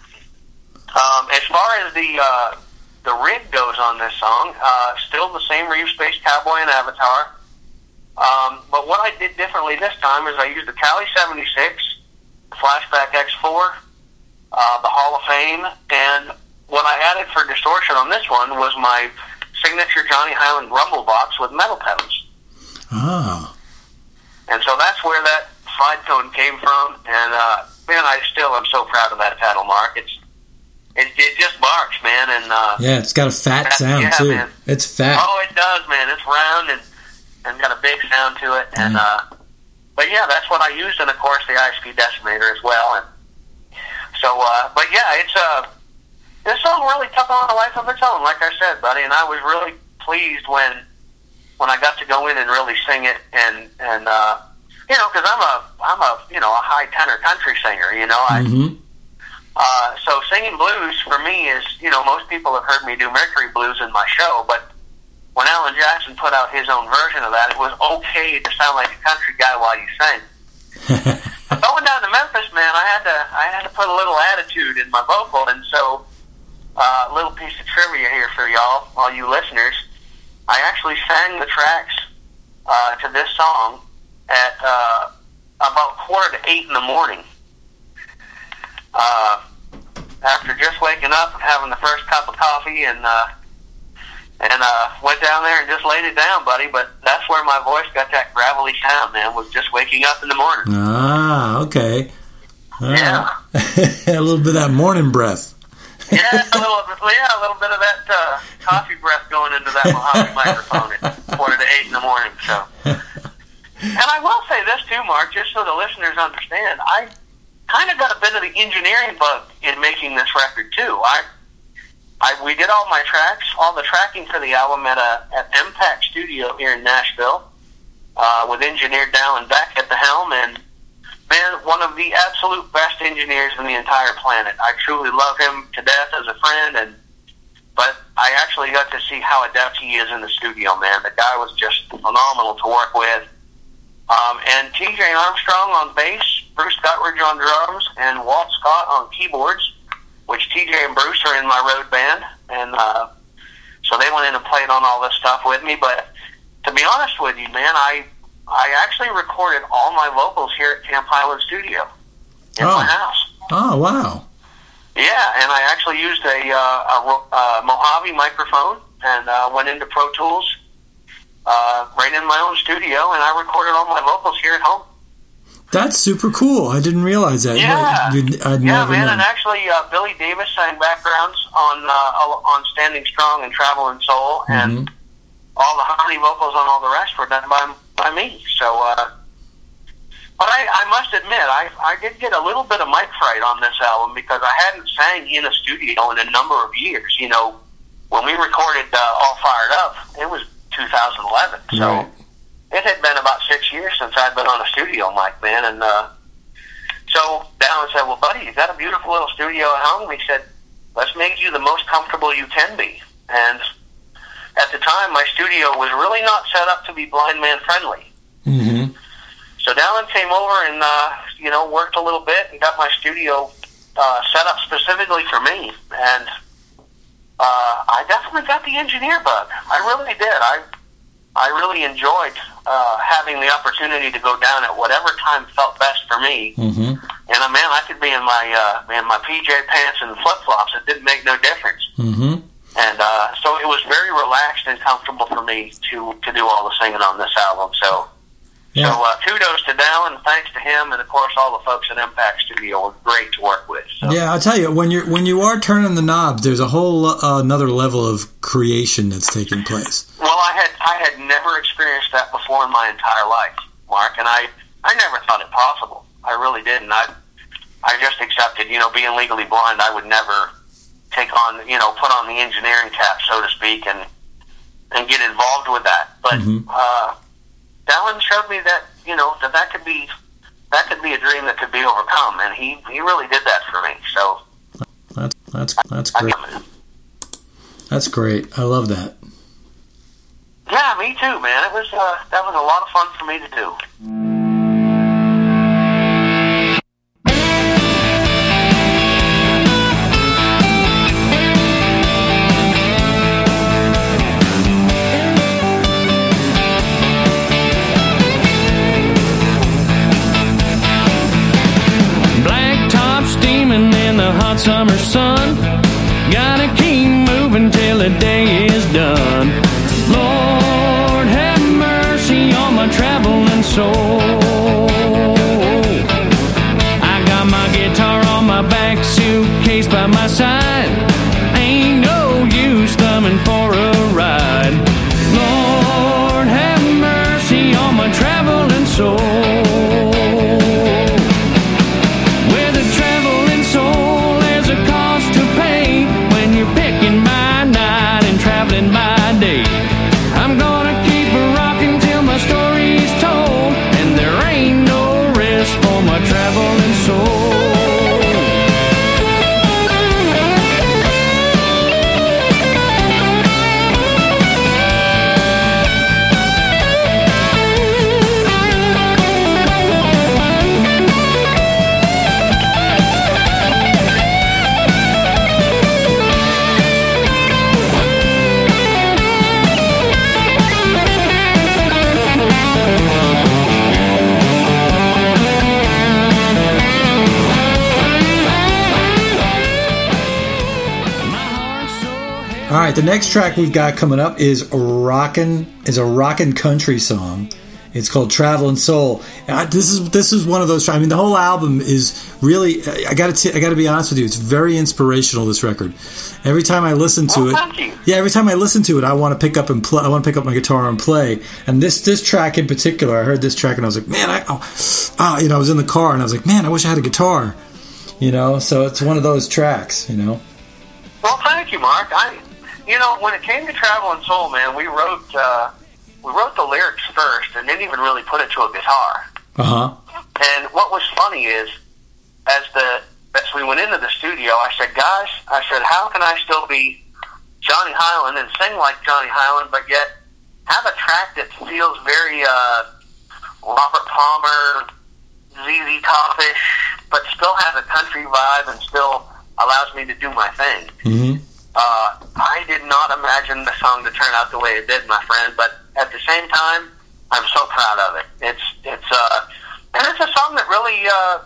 Um, as far as the uh, the rig goes on this song, uh, still the same Reeves Space Cowboy and Avatar. Um, but what I did differently this time is I used the Cali seventy-six, Flashback X four, uh, the Hall of Fame, and what I added for distortion on this one was my signature Johnny Highland Rumble box with metal pedals. Ah. And so that's where that slide tone came from, and uh, man, I still am so proud of that pedal, Mark. It's It, it just barks, man, and uh, yeah, it's got a fat sound yeah, too. Man. It's fat. Oh, it does, man. It's round and and got a big sound to it, and yeah. uh, but yeah, that's what I used, and of course the I S P decimator as well. And so, uh, but yeah, it's uh, this song really took on a life of its own, like I said, buddy, and I was really pleased when when I got to go in and really sing it, and and uh, you know, because I'm a I'm a you know a high tenor country singer, you know, I. Mm-hmm. Uh, so singing blues for me is, you know, most people have heard me do Mercury Blues in my show, but when Alan Jackson put out his own version of that, it was okay to sound like a country guy while you sang. Going down to Memphis, man, I had to I had to put a little attitude in my vocal, and so uh, a little piece of trivia here for y'all, all you listeners. I actually sang the tracks uh, to this song at uh, about quarter to eight in the morning. Uh, after just waking up and having the first cup of coffee, and uh, and uh, went down there and just laid it down, buddy. But that's where my voice got that gravelly sound, man, was just waking up in the morning. Ah, okay. All yeah. Right. A little bit of that morning breath. yeah, a little, yeah, a little bit of that uh, coffee breath going into that Mojave microphone at quarter to eight in the morning. So, and I will say this too, Mark, just so the listeners understand, I kind of got a bit of the engineering bug in making this record too. I I, we did all my tracks, all the tracking for the album at a at Impact Studio here in Nashville, uh, with engineer Dallin Beck at the helm, and man, one of the absolute best engineers in the entire planet. I truly love him to death as a friend, and but I actually got to see how adept he is in the studio, man. The guy was just phenomenal to work with. Um, and T J Armstrong on bass, Bruce Guttridge on drums, and Walt Scott on keyboards, which T J and Bruce are in my road band, and uh, so they went in and played on all this stuff with me. But to be honest with you, man, I I actually recorded all my vocals here at Camp Highland Studio in oh. my house. Oh, wow. Yeah, and I actually used a, uh, a, a Mojave microphone and uh, went into Pro Tools uh, right in my own studio, and I recorded all my vocals here at home. That's super cool. I didn't realize that. Yeah, I'd yeah, never man. known. And actually, uh, Billy Davis sang backgrounds on uh, on Standing Strong and Travel and Soul, Mm-hmm. and all the harmony vocals on all the rest were done by by me. So, uh, but I, I must admit, I I did get a little bit of mic fright on this album because I hadn't sang in a studio in a number of years. You know, when we recorded uh, All Fired Up, it was two thousand eleven. So. Right. It had been about six years since I'd been on a studio mic, man, and uh, so Dallin said, well, buddy, you've got a beautiful little studio at home. He said, let's make you the most comfortable you can be. And at the time, my studio was really not set up to be blind man friendly. Mm-hmm. So Dallin came over and, uh, you know, worked a little bit and got my studio uh, set up specifically for me. And uh, I definitely got the engineer bug. I really did. I I really enjoyed uh, having the opportunity to go down at whatever time felt best for me. Mm-hmm. And uh, man, I could be in my uh, in my P J pants and flip flops. It didn't make no difference. Mm-hmm. And uh, so it was very relaxed and comfortable for me to to do all the singing on this album. So, Yeah. so uh, kudos to Dallin, thanks to him, and of course all the folks at Impact Studio were great to work with. So. Yeah, I'll tell you, when you're when you are turning the knobs, there's a whole uh, another level of creation that's taking place. Well, I had I had never experienced that before in my entire life, Mark, and I, I never thought it possible. I really didn't. I I just accepted, you know, being legally blind, I would never take on, you know, put on the engineering cap, so to speak, and and get involved with that. But Mm-hmm. uh, Dallin showed me that, you know, that that could be that could be a dream that could be overcome, and he, he really did that for me. So That's that's that's I, great. I, That's great. I love that. yeah, me too, man. It was uh, that was a lot of fun for me to do. Steaming in the hot summer sun. Gotta keep moving till the day is done. Lord, have mercy on my traveling soul. I got my guitar on my back, suitcase by my side. Ain't no use thumbing for a ride. Lord, have mercy on my traveling soul. All right, the next track we've got coming up is rockin' is a rockin' country song. It's called "Travelin' Soul." And this is this is one of those. I mean, the whole album is really. I got to I got to be honest with you. It's very inspirational. This record. Every time I listen to Oh, it, thank you. yeah. Every time I listen to it, I want to pick up and play. I want to pick up my guitar and play. And this this track in particular, I heard this track and I was like, man, I oh, ah, you know, I was in the car and I was like, man, I wish I had a guitar. You know, so it's one of those tracks. You know. Well, thank you, Mark. I, you know, when it came to Traveling Soul, man, we wrote uh, we wrote the lyrics first, and didn't even really put it to a guitar. Uh huh. And what was funny is, as the as we went into the studio, I said, guys, I said, how can I still be Johnny Highland and sing like Johnny Highland, but yet have a track that feels very uh, Robert Palmer, Z Z Top-ish, but still has a country vibe and still allows me to do my thing. Mm-hmm. Uh, I did not imagine the song to turn out the way it did, my friend, but at the same time, I'm so proud of it. It's, it's, uh, and it's a song that really, uh,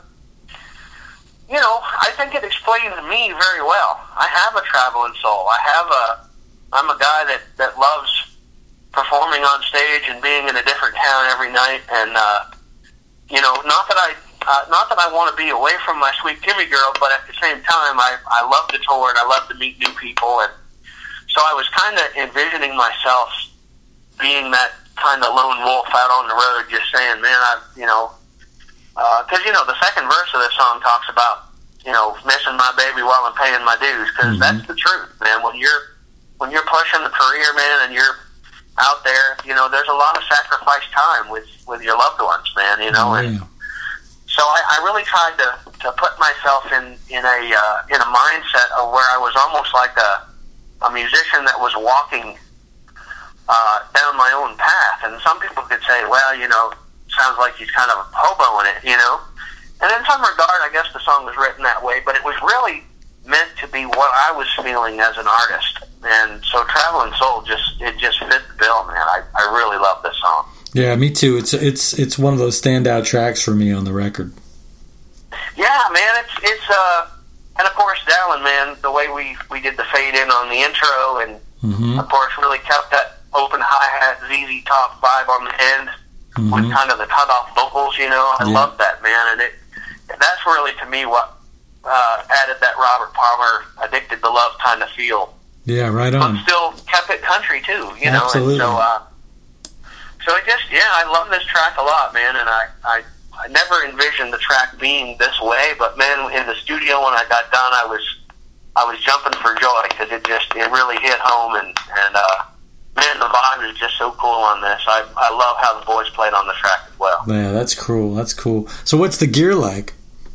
you know, I think it explains me very well. I have a traveling soul. I have a, I'm a guy that, that loves performing on stage and being in a different town every night, and, uh, you know, not that I, Uh, not that I want to be away from my sweet Timmy girl, but at the same time, I, I love to tour and I love to meet new people. And so I was kind of envisioning myself being that kind of lone wolf out on the road, just saying, man, I, you know, because, uh, you know, the second verse of this song talks about, you know, missing my baby while I'm paying my dues, because mm-hmm. that's the truth, man. When you're, when you're pushing the career, man, and you're out there, you know, there's a lot of sacrifice time with, with your loved ones, man, you know, oh, yeah. and so I, I really tried to, to put myself in, in a uh, in a mindset of where I was almost like a a musician that was walking uh, down my own path. And some people could say, well, you know, sounds like he's kind of a hobo in it, you know. And in some regard, I guess the song was written that way, but it was really meant to be what I was feeling as an artist. And so Traveling Soul just it just fit the bill, man. I, I really love this song. Yeah, me too. It's it's it's one of those standout tracks for me on the record. Yeah, man, it's it's uh, and of course, Dallin, man, the way we, we did the fade in on the intro, and mm-hmm. of course, really kept that open hi hat Z Z Top vibe on the end mm-hmm. with kind of the cut off vocals. You know, I yeah. love that, man, and it that's really to me what uh, added that Robert Palmer "Addicted to Love" kind of feel. Yeah, right on. But still kept it country too. You Absolutely. know, and so. Uh, So it just, yeah, I love this track a lot, man, and I, I, I never envisioned the track being this way, but man, in the studio when I got done, I was, I was jumping for joy, because it just, it really hit home, and, and, uh, man, the vibe is just so cool on this. I, I love how the boys played on the track as well. Yeah, that's cool, that's cool. So what's the gear like?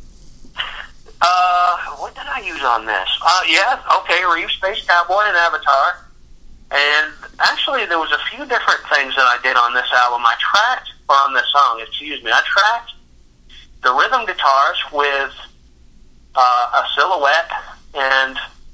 Uh, what did I use on this? Uh, yeah, okay, Reeve Space Cowboy and Avatar. And actually, there was a few different things that I did on this album. I tracked, or on this song, excuse me, I tracked the rhythm guitars with uh, a Silhouette and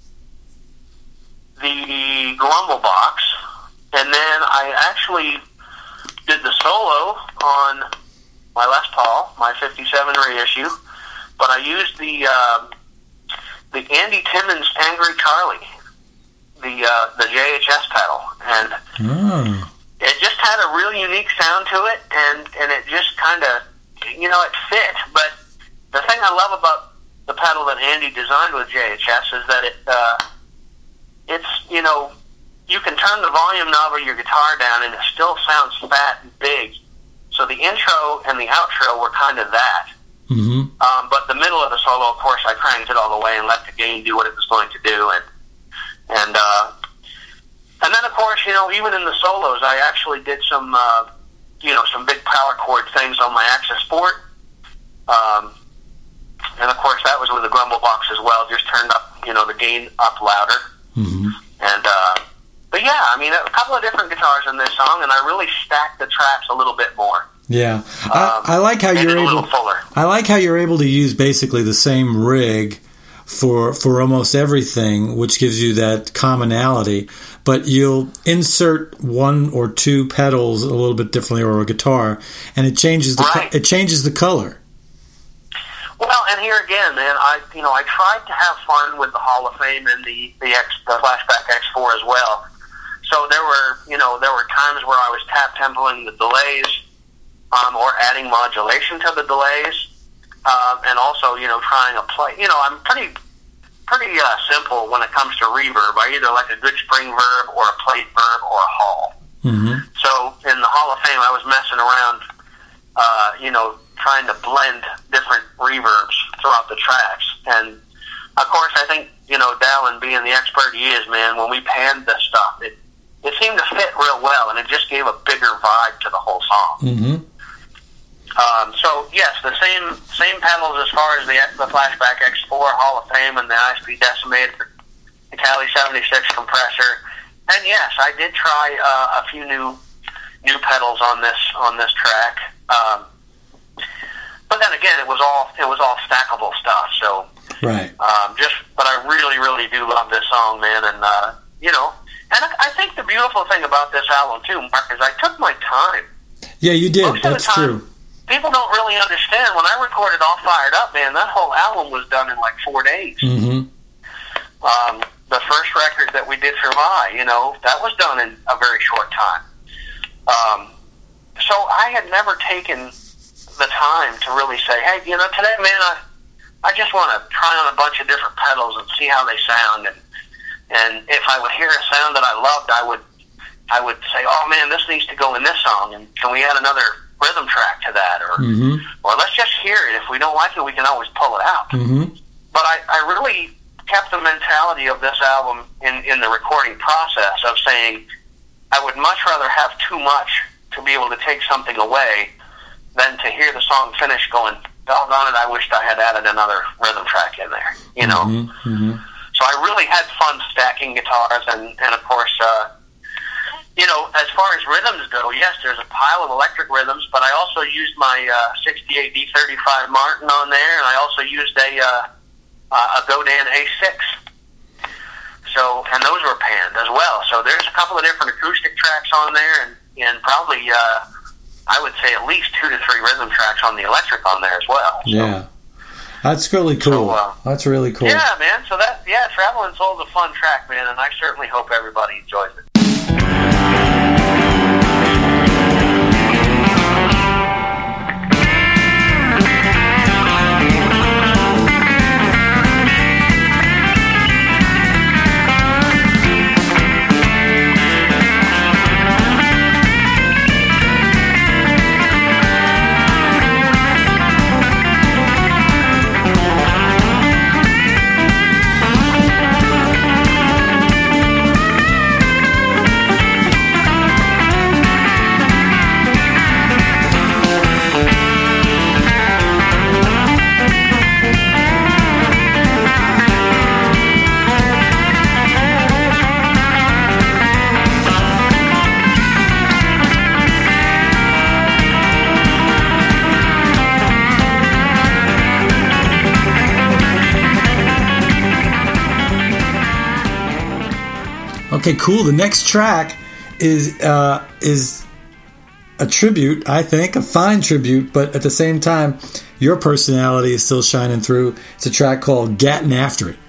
the Grumble Box. And then I actually did the solo on my Les Paul, my fifty-seven reissue. But I used the, uh, the Andy Timmons Angry Charlie. the uh, the J H S pedal, and mm. it just had a real unique sound to it, and, and it just kind of, you know, it fit. But the thing I love about the pedal that Andy designed with J H S is that it uh, it's, you know, you can turn the volume knob of your guitar down and it still sounds fat and big. So the intro and the outro were kind of that. Mm-hmm. Um, but the middle of the solo, of course, I cranked it all the way and let the gain do what it was going to do, and And uh, and then, of course, you know, even in the solos, I actually did some, uh, you know, some big power chord things on my Axis Sport. Um, and, of course, that was with the Grumble Box as well, just turned up, you know, the gain up louder. Mm-hmm. And, uh, but, yeah, I mean, a couple of different guitars in this song, and I really stacked the traps a little bit more. Yeah. Um, I, I like how you're able I like how you're able to use basically the same rig for for almost everything, which gives you that commonality, but you'll insert one or two pedals a little bit differently, or a guitar, and it changes the right. co- it changes the color. Well, and here again, man, I you know I tried to have fun with the Hall of Fame and the the, X, the Flashback X four as well. So there were you know there were times where I was tap tempoing the delays, um, or adding modulation to the delays. Uh, and also, you know, trying a play. You know, I'm pretty, pretty uh, simple when it comes to reverb. I either like a good spring verb or a plate verb or a hall. Mm-hmm. So in the Hall of Fame, I was messing around, uh, you know, trying to blend different reverbs throughout the tracks. And of course, I think you know, Dallin being the expert he is, man, when we panned this stuff, it it seemed to fit real well, and it just gave a bigger vibe to the whole song. Mm-hmm. Um, so, yes, the same same pedals as far as the, the Flashback X four Hall of Fame and the I S P Decimator, the Cali seventy-six compressor. And, yes, I did try uh, a few new new pedals on this on this track. Um, but then again, it was all it was all stackable stuff. So, right. Um, just, but I really, really do love this song, man. And uh, you know, and I, I think the beautiful thing about this album too, Mark, is I took my time. Yeah, you did. Most That's of the time, true. People don't really understand. When I recorded All Fired Up, man, that whole album was done in like four days. Mm-hmm. Um, the first record that we did for My, you know, that was done in a very short time. Um, so I had never taken the time to really say, hey, you know, today, man, I I just want to try on a bunch of different pedals and see how they sound. And and if I would hear a sound that I loved, I would I would say, oh man, this needs to go in this song, and can we add another rhythm track to that, or mm-hmm. or let's just hear it. If we don't like it, we can always pull it out. Mm-hmm. But I, I really kept the mentality of this album in, in the recording process of saying I would much rather have too much to be able to take something away than to hear the song finish going, doggone it, I wished I had added another rhythm track in there, you know? Mm-hmm. Mm-hmm. So I really had fun stacking guitars, and, and of course, uh, you know, as far as rhythms go, yes, there's a pile of electric rhythms, but I also used my uh, sixty-eight D thirty-five Martin on there, and I also used a uh, a Godin A six. So, and those were panned as well. So there's a couple of different acoustic tracks on there, and, and probably, uh, I would say at least two to three rhythm tracks on the electric on there as well. So, yeah. That's really cool. So, uh, That's really cool. Yeah, man. So that, yeah, Travelin' Soul's a fun track, man, and I certainly hope everybody enjoys it. Okay, cool. The next track is uh, is a tribute, I think, a fine tribute, but at the same time, your personality is still shining through. It's a track called Gattin' After It.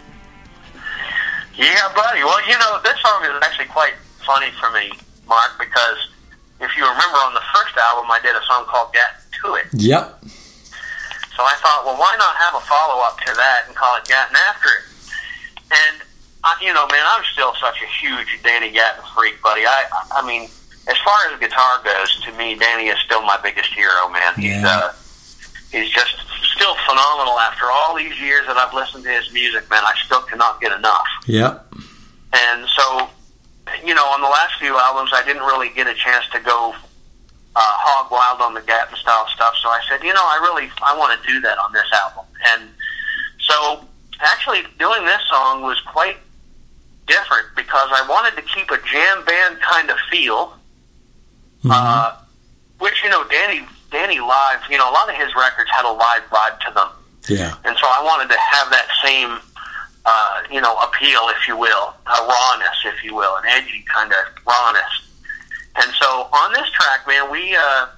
Yeah, buddy. Well, you know, this song is actually quite funny for me, Mark, because if you remember on the first album, I did a song called Gattin' To It. Yep. So I thought, well, why not have a follow-up to that and call it Gattin' After It? And I, you know, man, I'm still such a huge Danny Gatton freak, buddy. I, I mean, as far as guitar goes, to me, Danny is still my biggest hero, man. He's, yeah. uh, he's just still phenomenal. After all these years that I've listened to his music, man, I still cannot get enough. Yep. And so, you know, on the last few albums, I didn't really get a chance to go uh, hog wild on the Gatton style stuff. So I said, you know, I really, I want to do that on this album. And so, actually, doing this song was quite different because I wanted to keep a jam band kind of feel, mm-hmm. uh, which, you know, Danny Danny live, you know, a lot of his records had a live vibe to them. Yeah. And so I wanted to have that same, uh, you know, appeal, if you will, a rawness, if you will, an edgy kind of rawness. And so on this track, man, we, uh,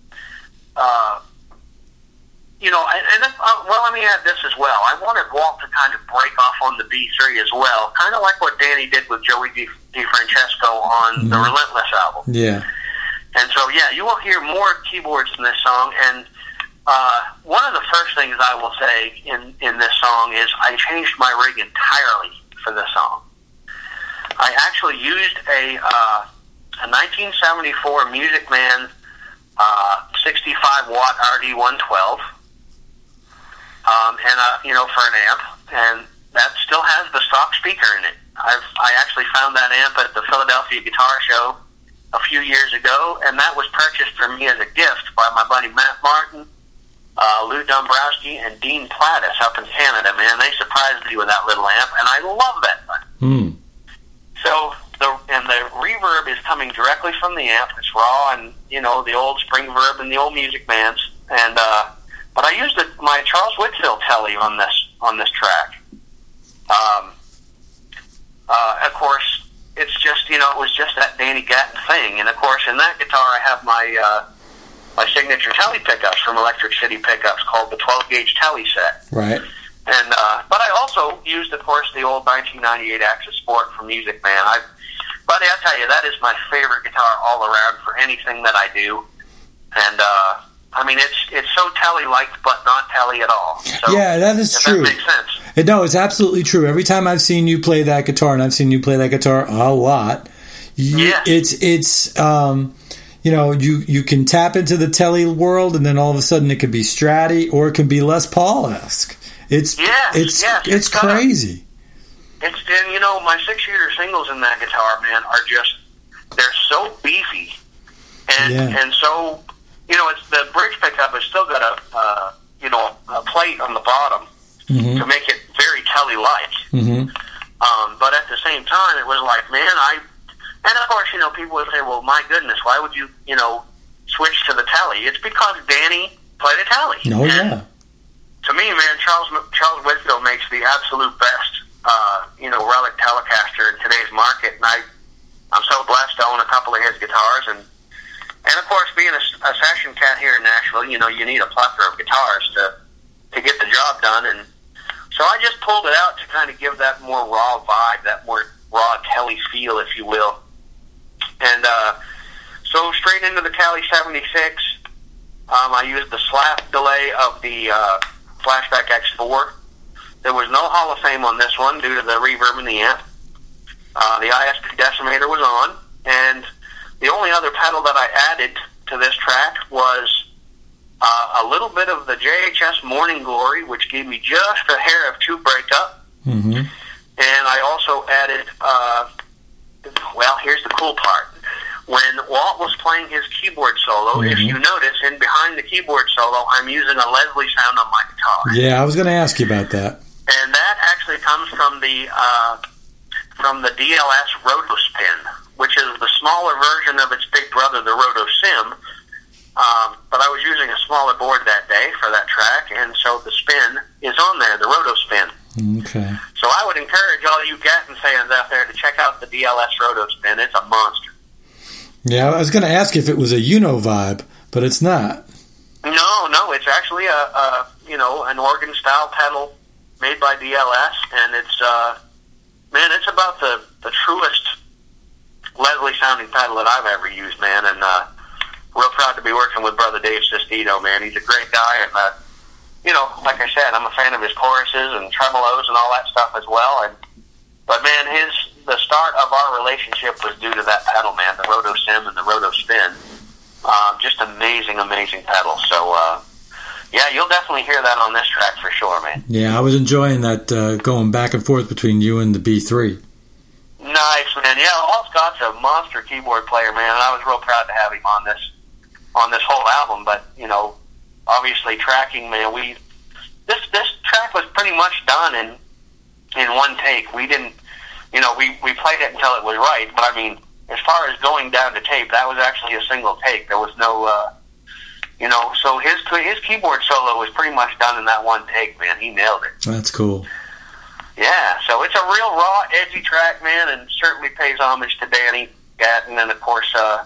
uh, you know, and, and uh, well, let me add this as well. I wanted Walt to kind of break off on the B three as well, kind of like what Danny did with Joey Di, DiFrancesco on mm-hmm. the Relentless album. Yeah. And so, yeah, you will hear more keyboards in this song. And uh, one of the first things I will say in, in this song is I changed my rig entirely for this song. I actually used a, uh, a nineteen seventy-four Music Man uh, sixty-five watt R D one twelve. Um, and, uh, you know, for an amp. And that still has the stock speaker in it. I've I actually found that amp at the Philadelphia Guitar Show a few years ago, and that was purchased for me as a gift by my buddy Matt Martin, uh, Lou Dombrowski, and Dean Plattis up in Canada. Man, they surprised me with that little amp, and I love that thing. Mm. So the and the reverb is coming directly from the amp. It's raw, and you know the old spring verb and the old Music Bands. And uh, but I used the, my Charles Whitfield Telly on this on this track. Um, uh, of course, it's just you know it was just that Danny Gatton thing. And of course, in that guitar, I have my uh, my signature Telly pickups from Electric City Pickups called the twelve gauge Telly set. Right. And uh, but I also used, of course, the old nineteen ninety-eight Axis Sport from Music Man. I, buddy, I tell you, that is my favorite guitar all around for anything that I do. And uh, I mean, it's it's so Telly-like, but not Telly at all. So, yeah, that is if true. That makes sense. It, no, it's absolutely true. Every time I've seen you play that guitar, and I've seen you play that guitar a lot, you, yes. it's it's um, you know you you can tap into the Telly world, and then all of a sudden it could be Stratty or it can be Les Paul-esque. It's yes, it's yes, it's, it's crazy. It's and you know my six shooter singles in that guitar, man, are just they're so beefy and yeah. and so you know it's the bridge pickup has still got a uh, you know a plate on the bottom mm-hmm. to make it very Telly like. Mm-hmm. Um, but at the same time, it was like, man, I and of course you know people would say, well, my goodness, why would you you know switch to the Telly? It's because Danny played a Telly. Oh and, yeah. To me, man, Charles Charles Whitfield makes the absolute best, uh, you know, relic Telecaster in today's market, and I, I'm so blessed to own a couple of his guitars, and and of course, being a, a session cat here in Nashville, you know, you need a plethora of guitars to to get the job done, and so I just pulled it out to kind of give that more raw vibe, that more raw Telly feel, if you will, and uh, so straight into the Tele seventy-six, um, I used the slap delay of the. Uh, Flashback X four. There was no Hall of Fame on this one due to the reverb in the amp. Uh, the I S P decimator was on, and the only other pedal that I added to this track was uh, a little bit of the J H S Morning Glory, which gave me just a hair of two breakup. Mm-hmm. And I also added, uh, well, here's the cool part. When Walt was playing his keyboard solo, mm-hmm. if you notice, in behind the keyboard solo, I'm using a Leslie sound on my guitar. Yeah, I was going to ask you about that. And that actually comes from the uh, from the D L S Rotospin, which is the smaller version of its big brother, the Rotosim. Um, but I was using a smaller board that day for that track, and so the spin is on there, the Rotospin. Okay. So I would encourage all you Gatton fans out there to check out the D L S Rotospin. It's a monster. Yeah, I was going to ask if it was a Uno vibe, but it's not. No, no, it's actually a, a you know an organ style pedal made by D L S, and it's uh, man, it's about the, the truest Leslie sounding pedal that I've ever used, man. And uh, real proud to be working with brother Dave Sestito, man. He's a great guy, and uh, you know, like I said, I'm a fan of his choruses and tremolos and all that stuff as well. And but man, his the start of our relationship was due to that pedal, man, the Rotosim and the Rotospin. Uh, just amazing, amazing pedal. So, uh, yeah, you'll definitely hear that on this track for sure, man. Yeah, I was enjoying that uh, going back and forth between you and the B three. Nice, man. Yeah, Walt Scott's a monster keyboard player, man, and I was real proud to have him on this on this whole album. But, you know, obviously tracking, man, we this this track was pretty much done in in one take. We didn't, you know, we, we played it until it was right, but I mean, as far as going down to tape, that was actually a single take. There was no, uh, you know, so his his keyboard solo was pretty much done in that one take, man. He nailed it. That's cool. Yeah, so it's a real raw, edgy track, man, and certainly pays homage to Danny Gatton, and of course, uh,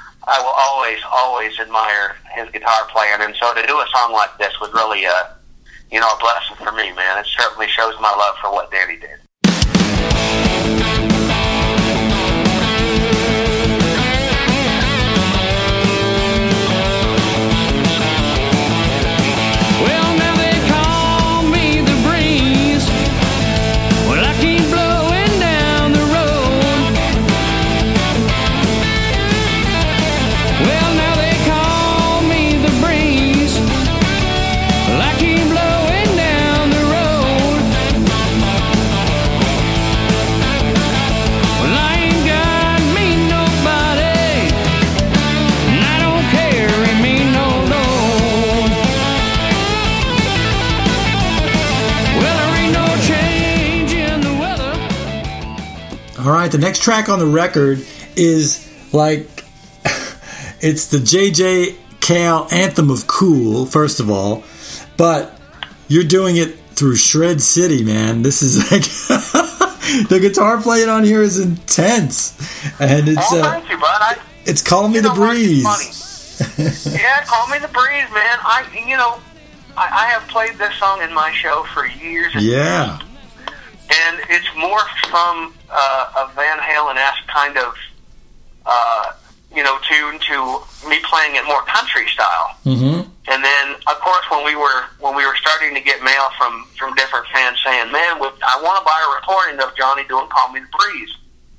I will always, always admire his guitar playing, and so to do a song like this was really, a, you know, a blessing for me, man. It certainly shows my love for what Danny did. All right, the next track on the record is like, it's the J J Cale Anthem of Cool, first of all, but you're doing it through Shred City, man. This is like, the guitar playing on here is intense. And it's, oh, uh, thank you, bud. I, it's Call Me the Breeze. Yeah, Call Me the Breeze, man. I, you know, I, I have played this song in my show for years. And Yeah. And it's more from uh, a Van Halen-esque kind of, uh, you know, tune to me playing it more country style. Mm-hmm. And then, of course, when we were when we were starting to get mail from, from different fans saying, "Man, I want to buy a recording of Johnny doing Call Me the Breeze,"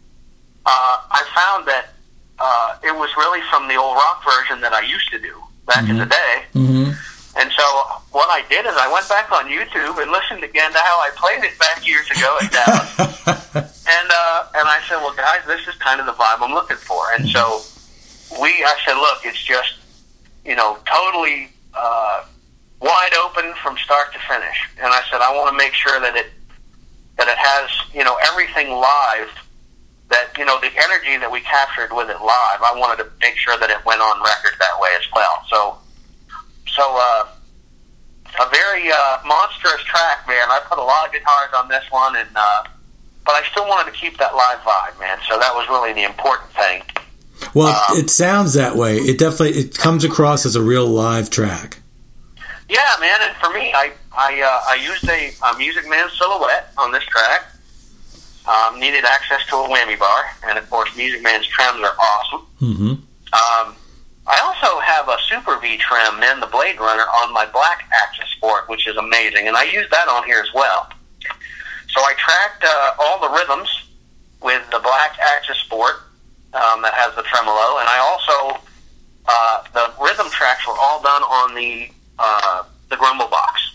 uh, I found that uh, it was really from the old rock version that I used to do back mm-hmm. in the day. Mm-hmm. And so what I did is I went back on YouTube and listened again to how I played it back years ago at Dallas. and uh, and I said, well, guys, this is kind of the vibe I'm looking for. And so we, I said, look, it's just, you know, totally uh, wide open from start to finish. And I said, I want to make sure that it that it has, you know, everything live. That, you know, the energy that we captured with it live, I wanted to make sure that it went on record that way as well. So. So, uh, a very uh, monstrous track, man. I put a lot of guitars on this one, and uh, but I still wanted to keep that live vibe, man. So that was really the important thing. Well, um, it sounds that way. It definitely it comes across as a real live track. Yeah, man. And for me, I I, uh, I used a, a Music Man Silhouette on this track. Um, needed access to a whammy bar, and of course, Music Man's trims are awesome. Mm-hmm. Um, I also have a Super V trim, man, the Blade Runner, on my Black Axis Sport, which is amazing, and I use that on here as well. So I tracked uh, all the rhythms with the Black Axis Sport um, that has the tremolo, and I also, uh, the rhythm tracks were all done on the uh, the Grumble Box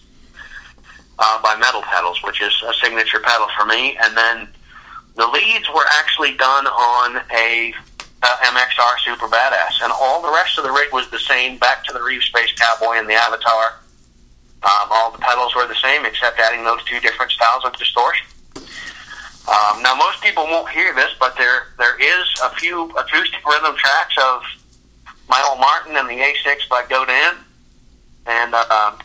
uh, by Metal Pedals, which is a signature pedal for me, and then the leads were actually done on a Uh, M X R Super Badass, and all the rest of the rig was the same, back to the Reeve Space Cowboy and the Avatar. Um, all the pedals were the same, except adding those two different styles of distortion. Um, now, most people won't hear this, but there there is a few acoustic rhythm tracks of my old Martin and the A six by Godin, and uh,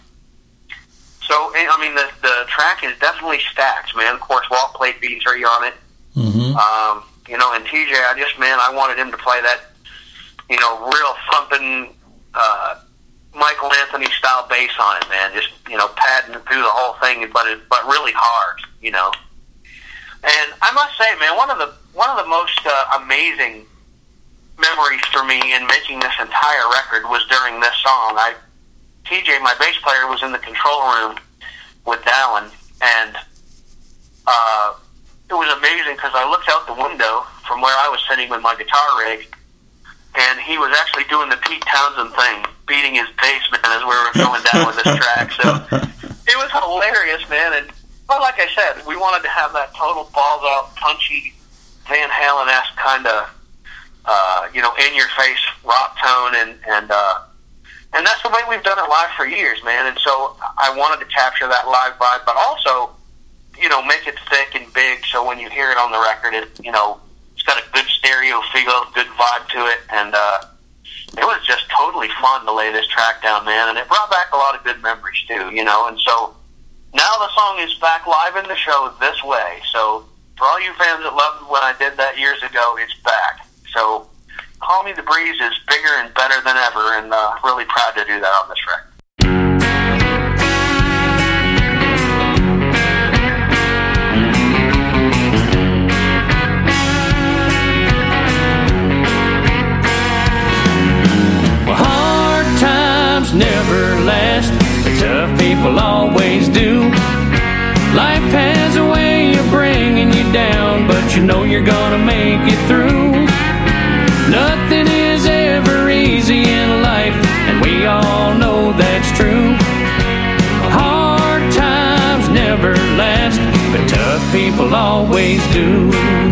so, I mean, the, the track is definitely stacked, man. Of course, Walt played B three on it. Mm-hmm. Um, You know, and T J, I just, man, I wanted him to play that, you know, real thumping uh, Michael Anthony style bass on it, man. Just, you know, padding through the whole thing, but it, but really hard, you know. And I must say, man, one of the one of the most uh, amazing memories for me in making this entire record was during this song. I T J, my bass player, was in the control room with Dallin, and uh. It was amazing because I looked out the window from where I was sitting with my guitar rig, and he was actually doing the Pete Townsend thing, beating his bass, man, as we were going down with this track. So it was hilarious, man. And but like I said, we wanted to have that total balls out, punchy, Van Halen-esque kind of, uh, you know, in your face rock tone, and and uh, and that's the way we've done it live for years, man. And so I wanted to capture that live vibe, but also, you know, make it thick and big, so when you hear it on the record, it, you know, it's got a good stereo feel, good vibe to it, and uh, it was just totally fun to lay this track down, man, and it brought back a lot of good memories, too, you know, and so now the song is back live in the show this way, so for all you fans that loved when I did that years ago, it's back. So Call Me the Breeze is bigger and better than ever, and uh, really proud to do that on this record. Never last, but tough people always do. Life has a way of bringing you down, but you know you're gonna make it through. Nothing is ever easy in life, and we all know that's true. Hard times never last, but tough people always do.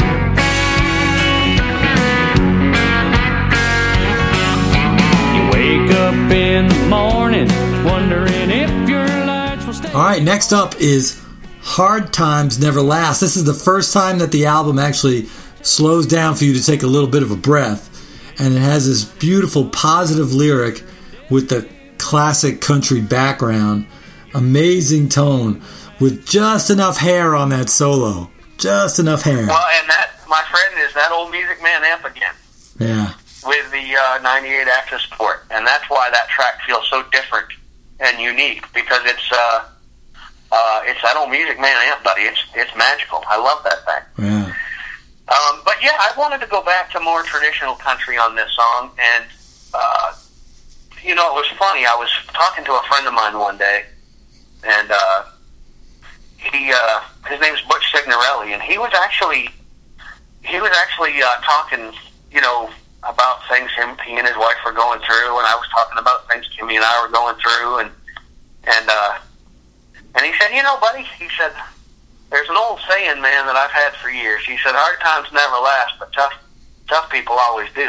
Wake up in the morning, wondering if your lights will stay. All right, next up is Hard Times Never Last. This is the first time that the album actually slows down for you to take a little bit of a breath, and it has this beautiful positive lyric with the classic country background, amazing tone, with just enough hair on that solo, just enough hair. Well, and that, my friend, is that old Music Man amp again. Yeah. With the uh, ninety-eight Access port, and that's why that track feels so different and unique, because it's uh, uh, it's that old Music Man amp, buddy. It's it's magical. I love that thing. Yeah. Um, but yeah, I wanted to go back to more traditional country on this song, and uh, you know, it was funny. I was talking to a friend of mine one day, and uh, he uh, his name's Butch Signorelli, and he was actually he was actually uh, talking, you know, about things him he and his wife were going through, and I was talking about things Kimmy and I were going through, and and uh, and he said, you know, buddy, he said, there's an old saying, man, that I've had for years. He said, hard times never last, but tough tough people always do.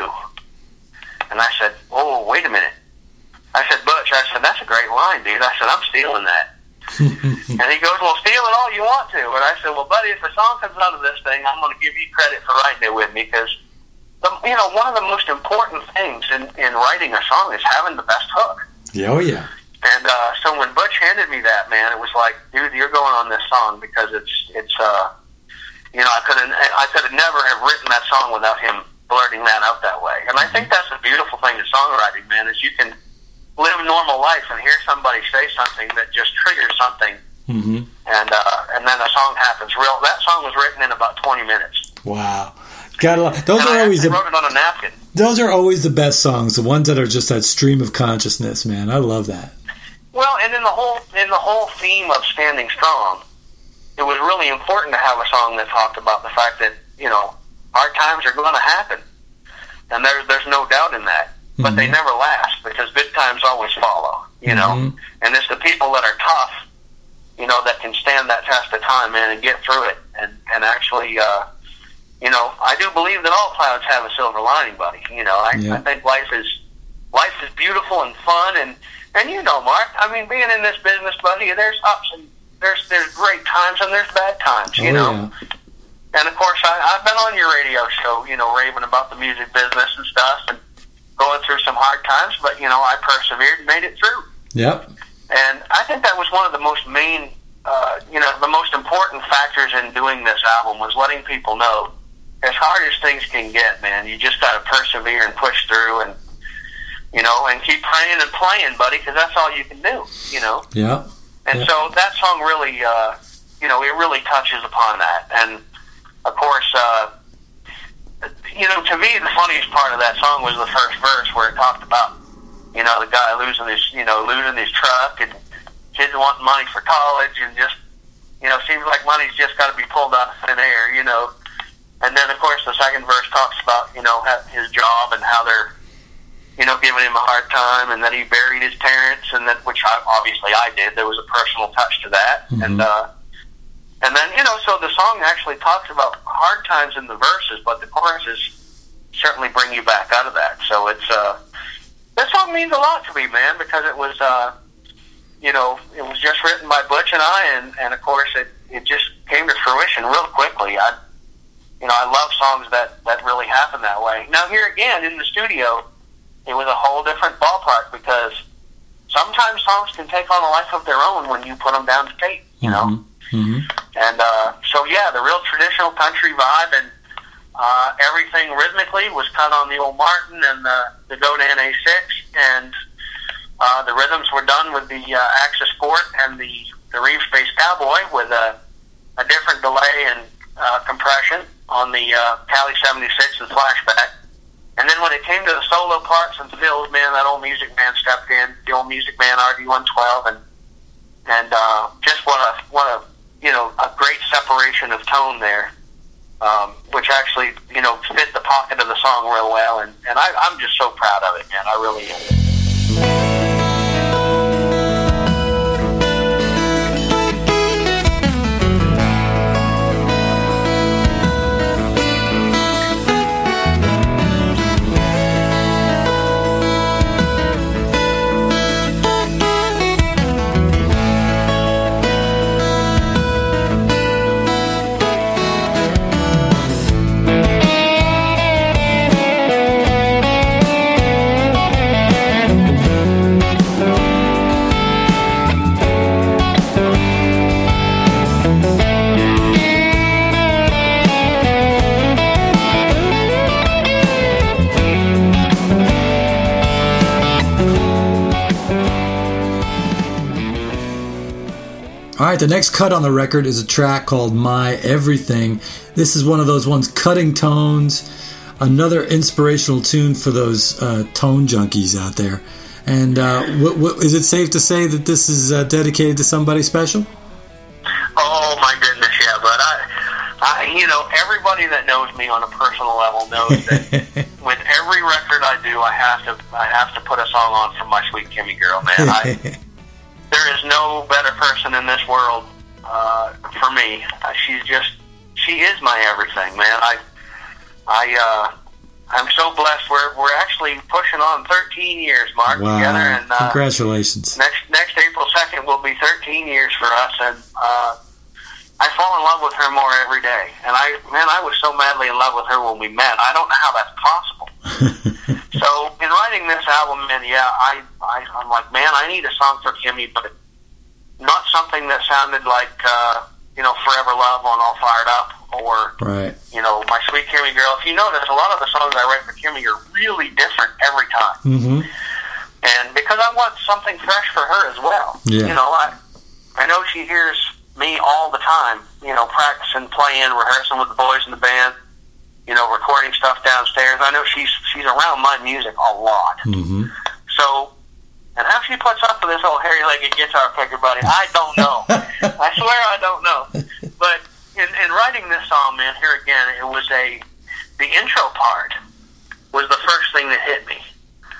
And I said, oh, wait a minute. I said, Butch, I said, that's a great line, dude. I said, I'm stealing that. And he goes, well, steal it all you want to. And I said, well, buddy, if a song comes out of this thing, I'm going to give you credit for writing it with me, because, the, you know, one of the most important things in, in writing a song is having the best hook. Yeah, oh, yeah. And uh, so when Butch handed me that, man, it was like, dude, you're going on this song, because it's, it's uh, you know, I couldn't, I could have never have written that song without him blurting that out that way. And I think that's the beautiful thing in songwriting, man, is you can live normal life and hear somebody say something that just triggers something, mm-hmm. and uh, and then a song happens. Real, that song was written in about twenty minutes. Wow. Got a lot. Those and are I always the, wrote it on a napkin. Those are always the best songs, the ones that are just that stream of consciousness, man. I love that. Well, and in the whole in the whole theme of Standing Strong, it was really important to have a song that talked about the fact that, you know, hard times are going to happen, and there's there's no doubt in that. But mm-hmm. they never last, because good times always follow. You know, mm-hmm. and it's the people that are tough, you know, that can stand that test of time, man, and get through it, and and actually, uh, you know, I do believe that all clouds have a silver lining, buddy. You know, I, yeah. I think life is life is beautiful and fun, and. And you know, Mark, I mean, being in this business, buddy, there's ups and there's there's great times and there's bad times, you oh, know. Yeah. And of course, I, I've been on your radio show, you know, raving about the music business and stuff, and going through some hard times. But you know, I persevered and made it through. Yep. And I think that was one of the most main, uh, you know, the most important factors in doing this album was letting people know, as hard as things can get, man, you just got to persevere and push through and. You know, and keep praying and playing, buddy, because that's all you can do, you know? Yeah. And yeah. so that song really, uh, you know, it really touches upon that. And, of course, uh, you know, to me, the funniest part of that song was the first verse where it talked about, you know, the guy losing his, you know, losing his truck and kids wanting money for college and just, you know, seems like money's just got to be pulled out of thin air, you know? And then, of course, the second verse talks about, you know, his job and how they're, you know, giving him a hard time, and that he buried his parents, and that, which I, obviously I did. There was a personal touch to that. Mm-hmm. And, uh, and then, you know, so the song actually talks about hard times in the verses, but the choruses certainly bring you back out of that. So it's, uh, that song means a lot to me, man, because it was, uh, you know, it was just written by Butch and I, and, and of course it, it just came to fruition real quickly. I, you know, I love songs that, that really happen that way. Now here again, in the studio, it was a whole different ballpark, because sometimes songs can take on a life of their own when you put them down to tape, you know? Mm-hmm. And uh, so, yeah, the real traditional country vibe, and uh, everything rhythmically was cut on the old Martin and the, the Godin A six, and uh, the rhythms were done with the uh, Axis Sport and the, the Reeve Space Cowboy with a, a different delay and uh, compression on the uh, Cali seventy-six and Flashback. And then when it came to the solo parts and fills, man, that old Music Man stepped in, the old Music Man R D one twelve, and and uh, just what a what a you know a great separation of tone there, um, which actually you know fit the pocket of the song real well, and and I, I'm just so proud of it, man. I really am. All right, the next cut on the record is a track called My Everything. This is one of those ones, cutting tones, another inspirational tune for those uh, tone junkies out there. And uh, what, what, is it safe to say that this is uh, dedicated to somebody special? Oh, my goodness, yeah, but I, I, you know, everybody that knows me on a personal level knows that with every record I do, I have to I have to put a song on for my sweet Kimmy girl, man. I, there is no better person in this world uh, for me. Uh, she's just, she is my everything, man. I, I, uh, I'm so blessed. We're we're actually pushing on thirteen years, Mark, wow. together. And uh, congratulations. Next next April second will be thirteen years for us, and uh, I fall in love with her more every day. And I, man, I was so madly in love with her when we met. I don't know how that's possible. So in writing this album, man, yeah, I, I I'm like, man, I need a song for Kimmy, but not something that sounded like uh, you know, Forever Love on All Fired Up. Or, right. you know, My Sweet Kimmy Girl. If you notice, a lot of the songs I write for Kimmy are really different every time. Mm-hmm. And because I want something fresh for her as well. Yeah. You know, I I know she hears me all the time, you know, practicing, playing, rehearsing with the boys in the band, you know, recording stuff downstairs. I know she's she's around my music a lot. Mm-hmm. So, and how she puts up with this old hairy-legged guitar picker buddy, I don't know. I swear I don't know. But In, in writing this song, man, here again, it was a, the intro part was the first thing that hit me.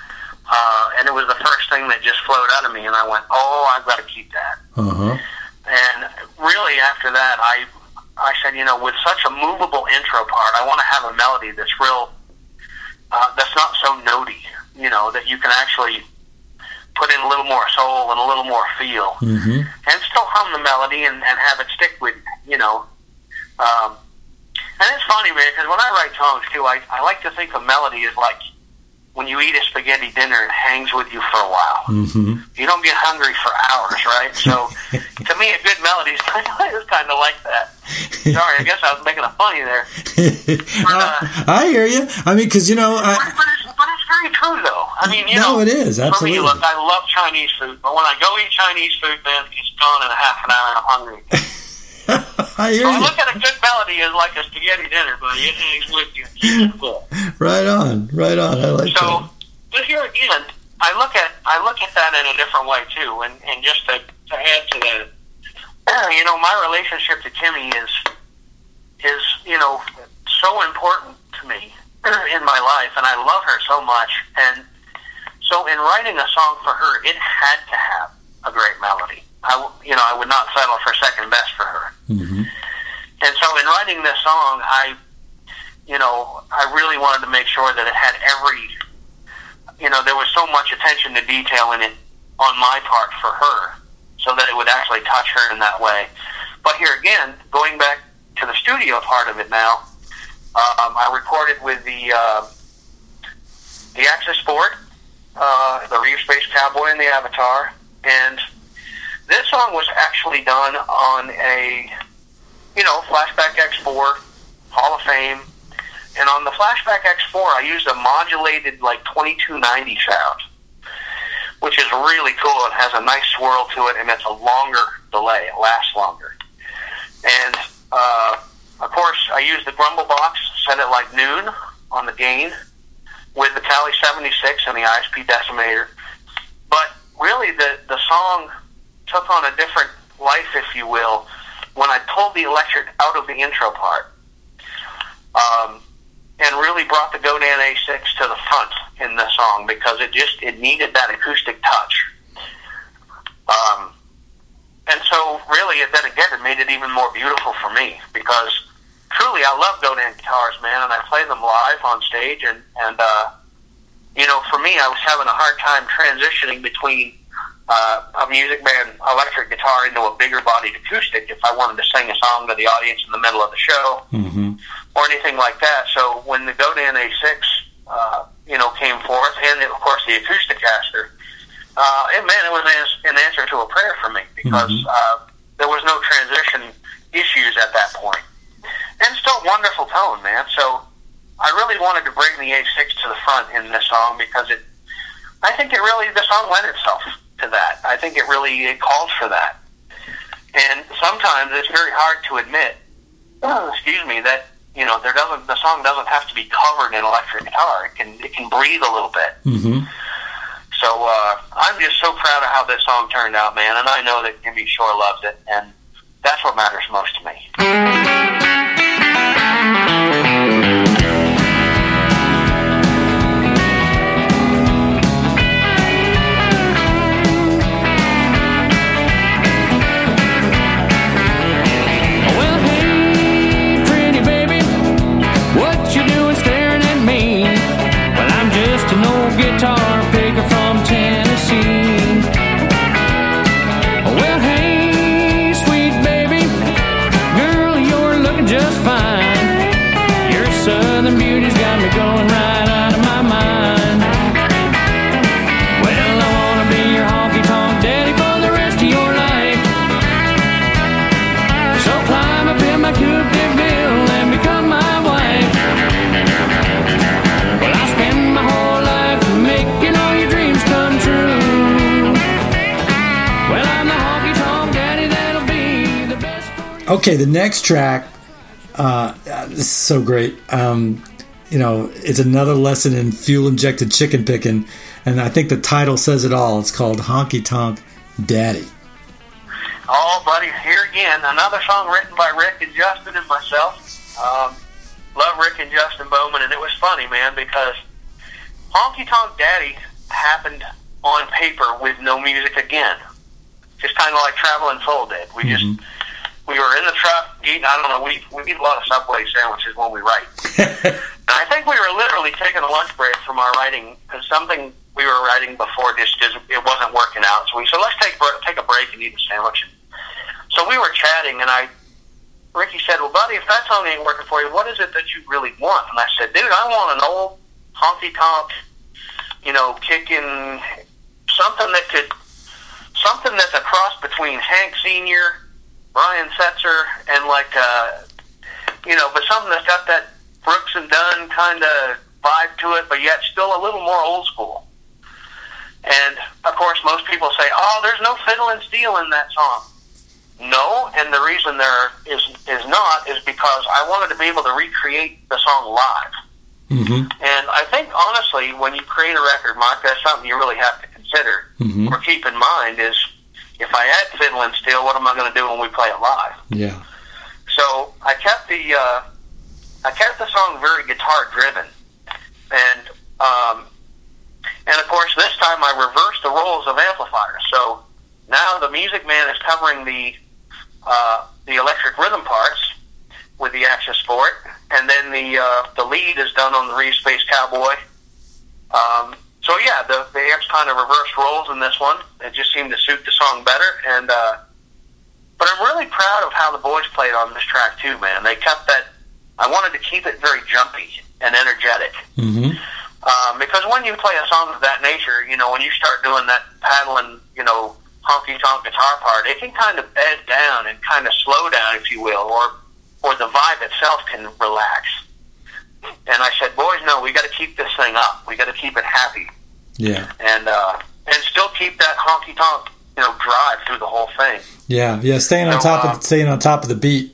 Uh, and it was the first thing that just flowed out of me, and I went, oh, I've got to keep that. Uh-huh. And really after that, I I said, you know, with such a movable intro part, I want to have a melody that's real, uh, that's not so notey, you know, that you can actually put in a little more soul and a little more feel. Mm-hmm. And still hum the melody and, and have it stick with, you know. Um, and it's funny, man, because when I write songs, too, I, I like to think of melody as like when you eat a spaghetti dinner, it hangs with you for a while. Mm-hmm. You don't get hungry for hours, right? So, to me, a good melody is kind of, kind of like that. Sorry, I guess I was making a funny there. But, uh, I hear you. I mean, because, you know... I, but, but, it's, but it's very true, though. I mean, you no, know... it is, absolutely. For me, look, I love Chinese food, but when I go eat Chinese food, man, it's gone in a half an hour and I'm hungry. I hear so you. I look at a good melody as like a spaghetti dinner, buddy. It hangs with you. It's cool. Right on, right on. I like so, that. But here again, I look at I look at that in a different way too, and, and just to, to add to that, you know, my relationship to Kimmy is is you know so important to me in my life, and I love her so much, and so in writing a song for her, it had to have a great melody. I, you know, I would not settle for second best for her. Mm-hmm. And so in writing this song, I, you know, I really wanted to make sure that it had every, you know, there was so much attention to detail in it on my part for her, so that it would actually touch her in that way. But here again, going back to the studio part of it now, um, I recorded with the uh, the Axis Sport, uh, the Reeve Space Cowboy, and the Avatar, and this song was actually done on a, you know, Flashback X four, Hall of Fame. And on the Flashback X four, I used a modulated, like, twenty-two ninety sound, which is really cool. It has a nice swirl to it, and it's a longer delay. It lasts longer. And, uh, of course, I used the Grumble box, set it like noon on the gain, with the Tally seventy-six and the I S P decimator. But really, the, the song took on a different life, if you will, when I pulled the electric out of the intro part, um, and really brought the Godan A six to the front in the song, because it just, it needed that acoustic touch. Um, and so really, then again, it made it even more beautiful for me, because truly, I love Godan guitars, man, and I play them live on stage, and, and uh, you know, for me, I was having a hard time transitioning between Uh, a Music Man electric guitar into a bigger bodied acoustic if I wanted to sing a song to the audience in the middle of the show, mm-hmm. or anything like that. So when the Godan A six, uh, you know, came forth, and of course the Acousticaster, uh, it, man, it was an answer to a prayer for me, because mm-hmm. uh, there was no transition issues at that point. And still wonderful tone, man. So I really wanted to bring the A six to the front in this song, because it, I think it really, the song lent itself to that. I think it really, it called for that. And sometimes it's very hard to admit, excuse me, that, you know, there doesn't the song doesn't have to be covered in electric guitar. It can it can breathe a little bit. Mm-hmm. So uh, I'm just so proud of how this song turned out, man. And I know that Jimmy Shore loves it, and that's what matters most to me. Guitar picker from Tennessee. Well, hey, sweet baby, girl, you're looking just fine. Your southern beauty's got me going right out of my mind. Well, I wanna be your honky-tonk daddy for the rest of your life. So climb up in my Coupe de Ville and become my wife. Well, I spend my whole life making all your dreams come true. Well, I'm the honky-tonk daddy that'll be the best for you. Okay, the next track, uh, this is so great. Um, you know, it's another lesson in fuel-injected chicken picking, and I think the title says it all. It's called Honky Tonk Daddy. Oh, buddy, here again, another song written by Rick and Justin and myself. Um, love Rick and Justin Bowman, and it was funny, man, because Honky Tonk Daddy happened on paper with no music again. Just kind of like Traveling Soul did. We just, mm-hmm. we were in the truck eating, I don't know, we we eat a lot of Subway sandwiches when we write. And I think we were literally taking a lunch break from our writing, because something we were writing before just, just it wasn't working out. So we said, let's take, take a break and eat a sandwich. So we were chatting, and I, Ricky said, well, buddy, if that song ain't working for you, what is it that you really want? And I said, dude, I want an old honky-tonk, you know, kicking, something that could, something that's a cross between Hank Senior, Brian Setzer, and like, uh, you know, but something that's got that Brooks and Dunn kind of vibe to it, but yet still a little more old school. And, of course, most people say, oh, there's no fiddle and steel in that song. No, and the reason there is is not is because I wanted to be able to recreate the song live. Mm-hmm. And I think, honestly, when you create a record, Mark, that's something you really have to consider mm-hmm. or keep in mind is, if I add fiddle and steel, what am I going to do when we play it live? Yeah. So I kept the uh, I kept the song very guitar driven, and um, and of course this time I reversed the roles of amplifiers. So now the Music Man is covering the uh, the electric rhythm parts with the Axis Sport, and then the uh, the lead is done on the Reeve Space Cowboy. Um, so yeah, the, the amps kind of reversed roles in this one. It just seemed to suit the song better. And uh, but I'm really proud of how the boys played on this track too, man. They kept that. I wanted to keep it very jumpy and energetic. Mm-hmm. Um, because when you play a song of that nature, you know, when you start doing that paddling, you know, honky-tonk guitar part, it can kind of bed down and kind of slow down, if you will, or or the vibe itself can relax. And I said, boys, no, we got to keep this thing up. We got to keep it happy. Yeah. And uh, and still keep that honky-tonk, you know, drive through the whole thing. Yeah, yeah, staying on so, top uh, of staying on top of the beat.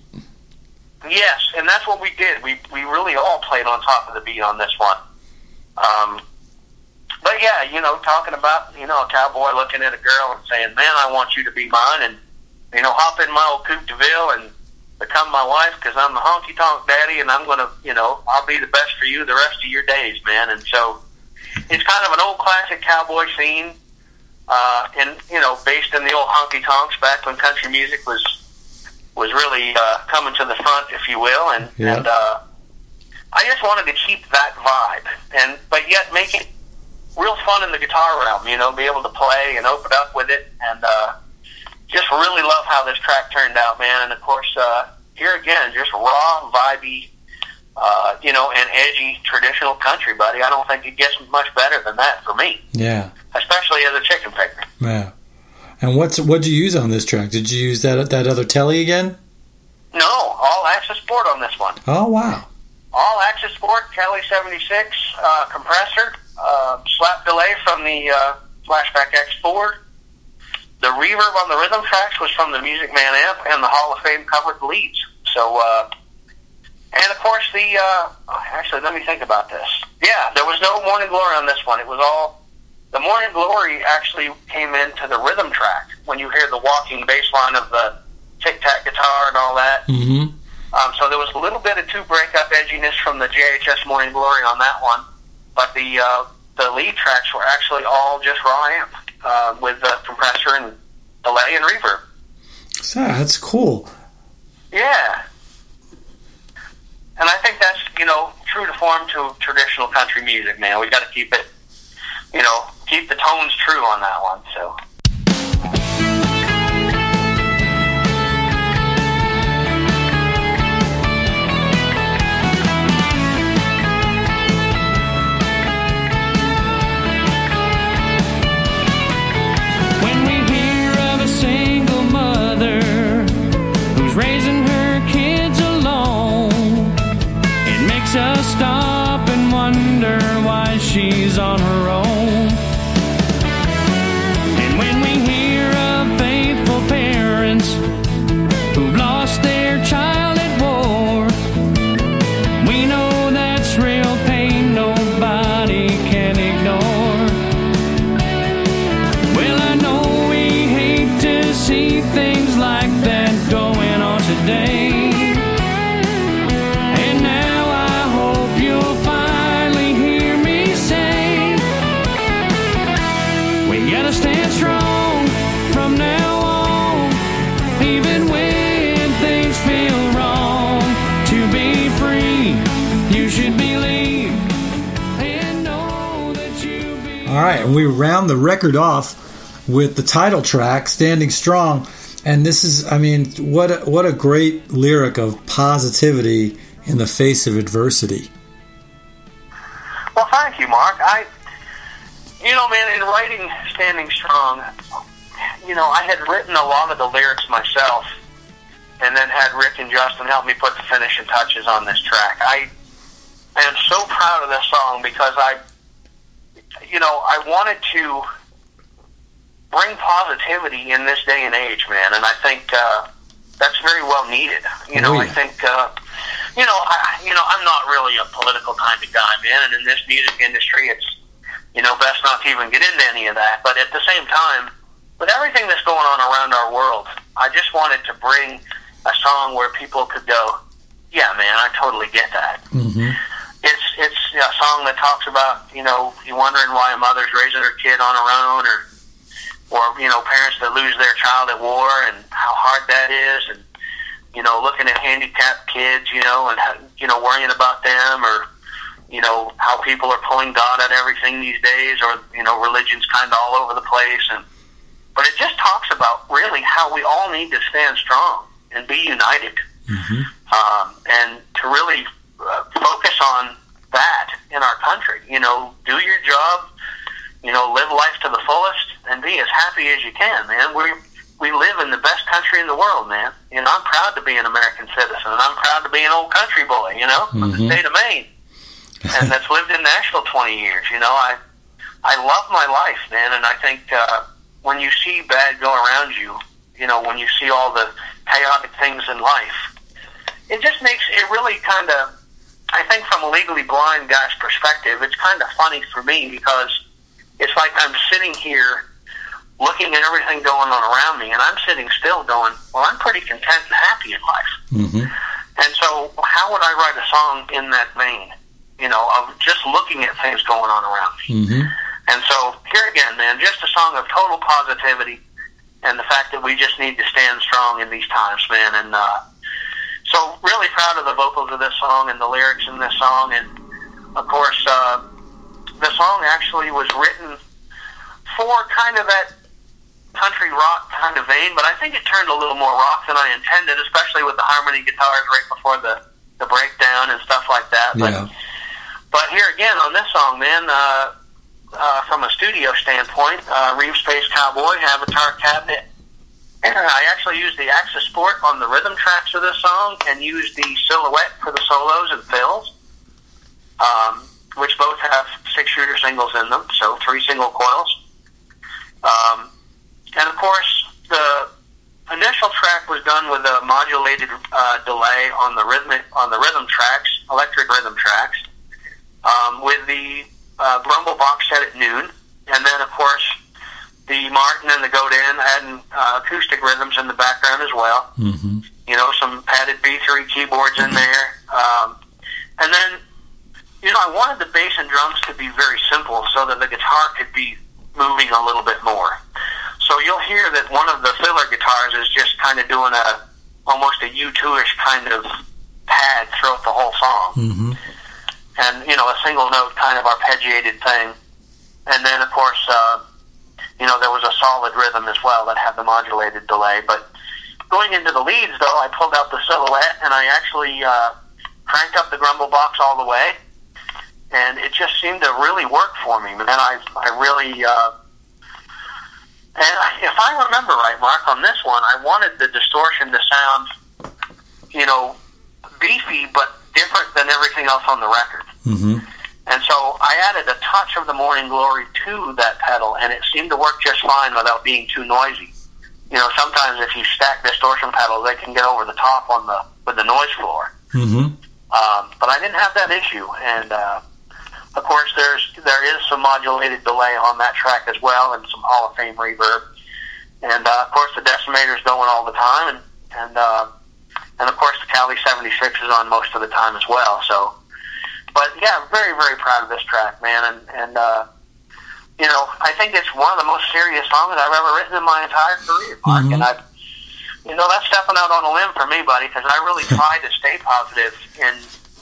Yes, and that's what we did. We we really all played on top of the beat on this one. Um, but yeah, you know, talking about, you know, a cowboy looking at a girl and saying, man, I want you to be mine, and, you know, hop in my old Coupe de Ville and become my wife, because I'm the honky-tonk daddy, and I'm going to, you know, I'll be the best for you the rest of your days, man. And so it's kind of an old classic cowboy scene, uh, and, you know, based in the old honky-tonks back when country music was was really uh, coming to the front, if you will, and, yeah. and uh, I just wanted to keep that vibe, and but yet make it real fun in the guitar realm, you know, be able to play and open up with it, and uh, just really love how this track turned out, man. And of course, uh, here again, just raw, vibey, uh, you know, and edgy traditional country, buddy. I don't think it gets much better than that for me. Yeah. Especially as a chicken picker. Yeah. And what's what'd you use on this track? Did you use that that other Telly again? No, all Axis Sport on this one. Oh, wow. All Axis Sport, Telly seventy-six, uh, compressor, uh, slap delay from the uh, Flashback X four. the reverb on the rhythm tracks was from the Music Man amp, and the Hall of Fame covered the leads. So, uh, and of course the, uh, actually, let me think about this. Yeah, there was no Morning Glory on this one. It was all, the Morning Glory actually came into the rhythm track when you hear the walking bass line of the tic-tac guitar and all that. Mm-hmm. Um, so there was a little bit of two breakup edginess from the J H S Morning Glory on that one, but the uh, the lead tracks were actually all just raw amp uh, with the compressor and delay and reverb. So that's cool. Yeah, and I think that's, you know, true to form to traditional country music, man. We got to keep it, you know, keep the tones true on that one. So. Raising her kids alone, it makes us stop and wonder why she's on her own. And when we hear of faithful parents who've lost their child at war, we know that's real pain nobody can ignore. Well, I know we hate to see things like that going today, and now I hope you'll finally hear me say, we gotta stand strong from now on, even when things feel wrong. To be free, you should believe and know that you belong. All right, and we round the record off with the title track, Standing Strong. And this is, I mean, what a, what a great lyric of positivity in the face of adversity. Well, thank you, Mark. I, you know, man, in writing Standing Strong, you know, I had written a lot of the lyrics myself, and then had Rick and Justin help me put the finishing touches on this track. I, I am so proud of this song because I, you know, I wanted to bring positivity in this day and age, man, and I think uh, that's very well needed. You know, oh, yeah. I think, uh, you know, I, you know, I'm not really a political kind of guy, man, and in this music industry, it's, you know, best not to even get into any of that. But at the same time, with everything that's going on around our world, I just wanted to bring a song where people could go, yeah, man, I totally get that. Mm-hmm. It's it's a song that talks about, you know, you wondering why a mother's raising her kid on her own, or or, you know, parents that lose their child at war and how hard that is, and, you know, looking at handicapped kids, you know, and, how, you know, worrying about them, or, you know, how people are pulling God at everything these days, or, you know, religion's kind of all over the place. And but it just talks about really how we all need to stand strong and be united, mm-hmm. um, and to really uh, focus on that in our country. You know, do your job, you know, live life to the fullest, and be as happy as you can, man. We we live in the best country in the world, man. You know, I'm proud to be an American citizen, and I'm proud to be an old country boy, you know, from mm-hmm. the state of Maine, and that's lived in Nashville twenty years. You know, I I love my life, man, and I think uh, when you see bad go around you, you know, when you see all the chaotic things in life, it just makes it really kind of, I think from a legally blind guy's perspective, it's kind of funny for me because it's like I'm sitting here looking at everything going on around me, and I'm sitting still going, well, I'm pretty content and happy in life. Mm-hmm. And so how would I write a song in that vein, you know, of just looking at things going on around me? Mm-hmm. And so here again, man, just a song of total positivity and the fact that we just need to stand strong in these times, man. And uh, so really proud of the vocals of this song and the lyrics in this song. And, of course, uh, the song actually was written for kind of that country rock kind of vein, but I think it turned a little more rock than I intended, especially with the harmony guitars right before the, the breakdown and stuff like that. Yeah. But, but here again, on this song, man, uh, uh, from a studio standpoint, uh, Reeves Space Cowboy, Avatar Cabinet, I actually used the Axis Sport on the rhythm tracks of this song and used the Silhouette for the solos and fills, um, which both have six-shooter singles in them, so three single coils. Um, and of course, the initial track was done with a modulated uh, delay on the rhythmic on the rhythm tracks, electric rhythm tracks, um, with the uh, Grumble box set at noon, and then of course the Martin and the Godin adding uh, acoustic rhythms in the background as well. Mm-hmm. You know, some padded B three keyboards in there, um, and then you know I wanted the bass and drums to be very simple so that the guitar could be moving a little bit more. So you'll hear that one of the filler guitars is just kind of doing a almost a U two-ish kind of pad throughout the whole song. Mm-hmm. And, you know, a single note kind of arpeggiated thing. And then, of course, uh, you know, there was a solid rhythm as well that had the modulated delay. But going into the leads, though, I pulled out the Silhouette and I actually uh, cranked up the Grumble box all the way. And it just seemed to really work for me. And I, I really... Uh, And if I remember right, Mark, on this one, I wanted the distortion to sound, you know, beefy, but different than everything else on the record. Mm-hmm. And so I added a touch of the Morning Glory to that pedal, and it seemed to work just fine without being too noisy. You know, sometimes if you stack distortion pedals, they can get over the top on the with the noise floor. Mm-hmm. Um, but I didn't have that issue, and uh, of course, there's there is some modulated delay on that track as well, and some Hall of Fame reverb, and uh, of course the decimator's going all the time, and and uh, and of course the Cali seventy-six is on most of the time as well. So, but yeah, very very proud of this track, man, and and uh, you know I think it's one of the most serious songs I've ever written in my entire career, Mark, Mm-hmm. and I've you know that's stepping out on a limb for me, buddy, because I really try to stay positive in.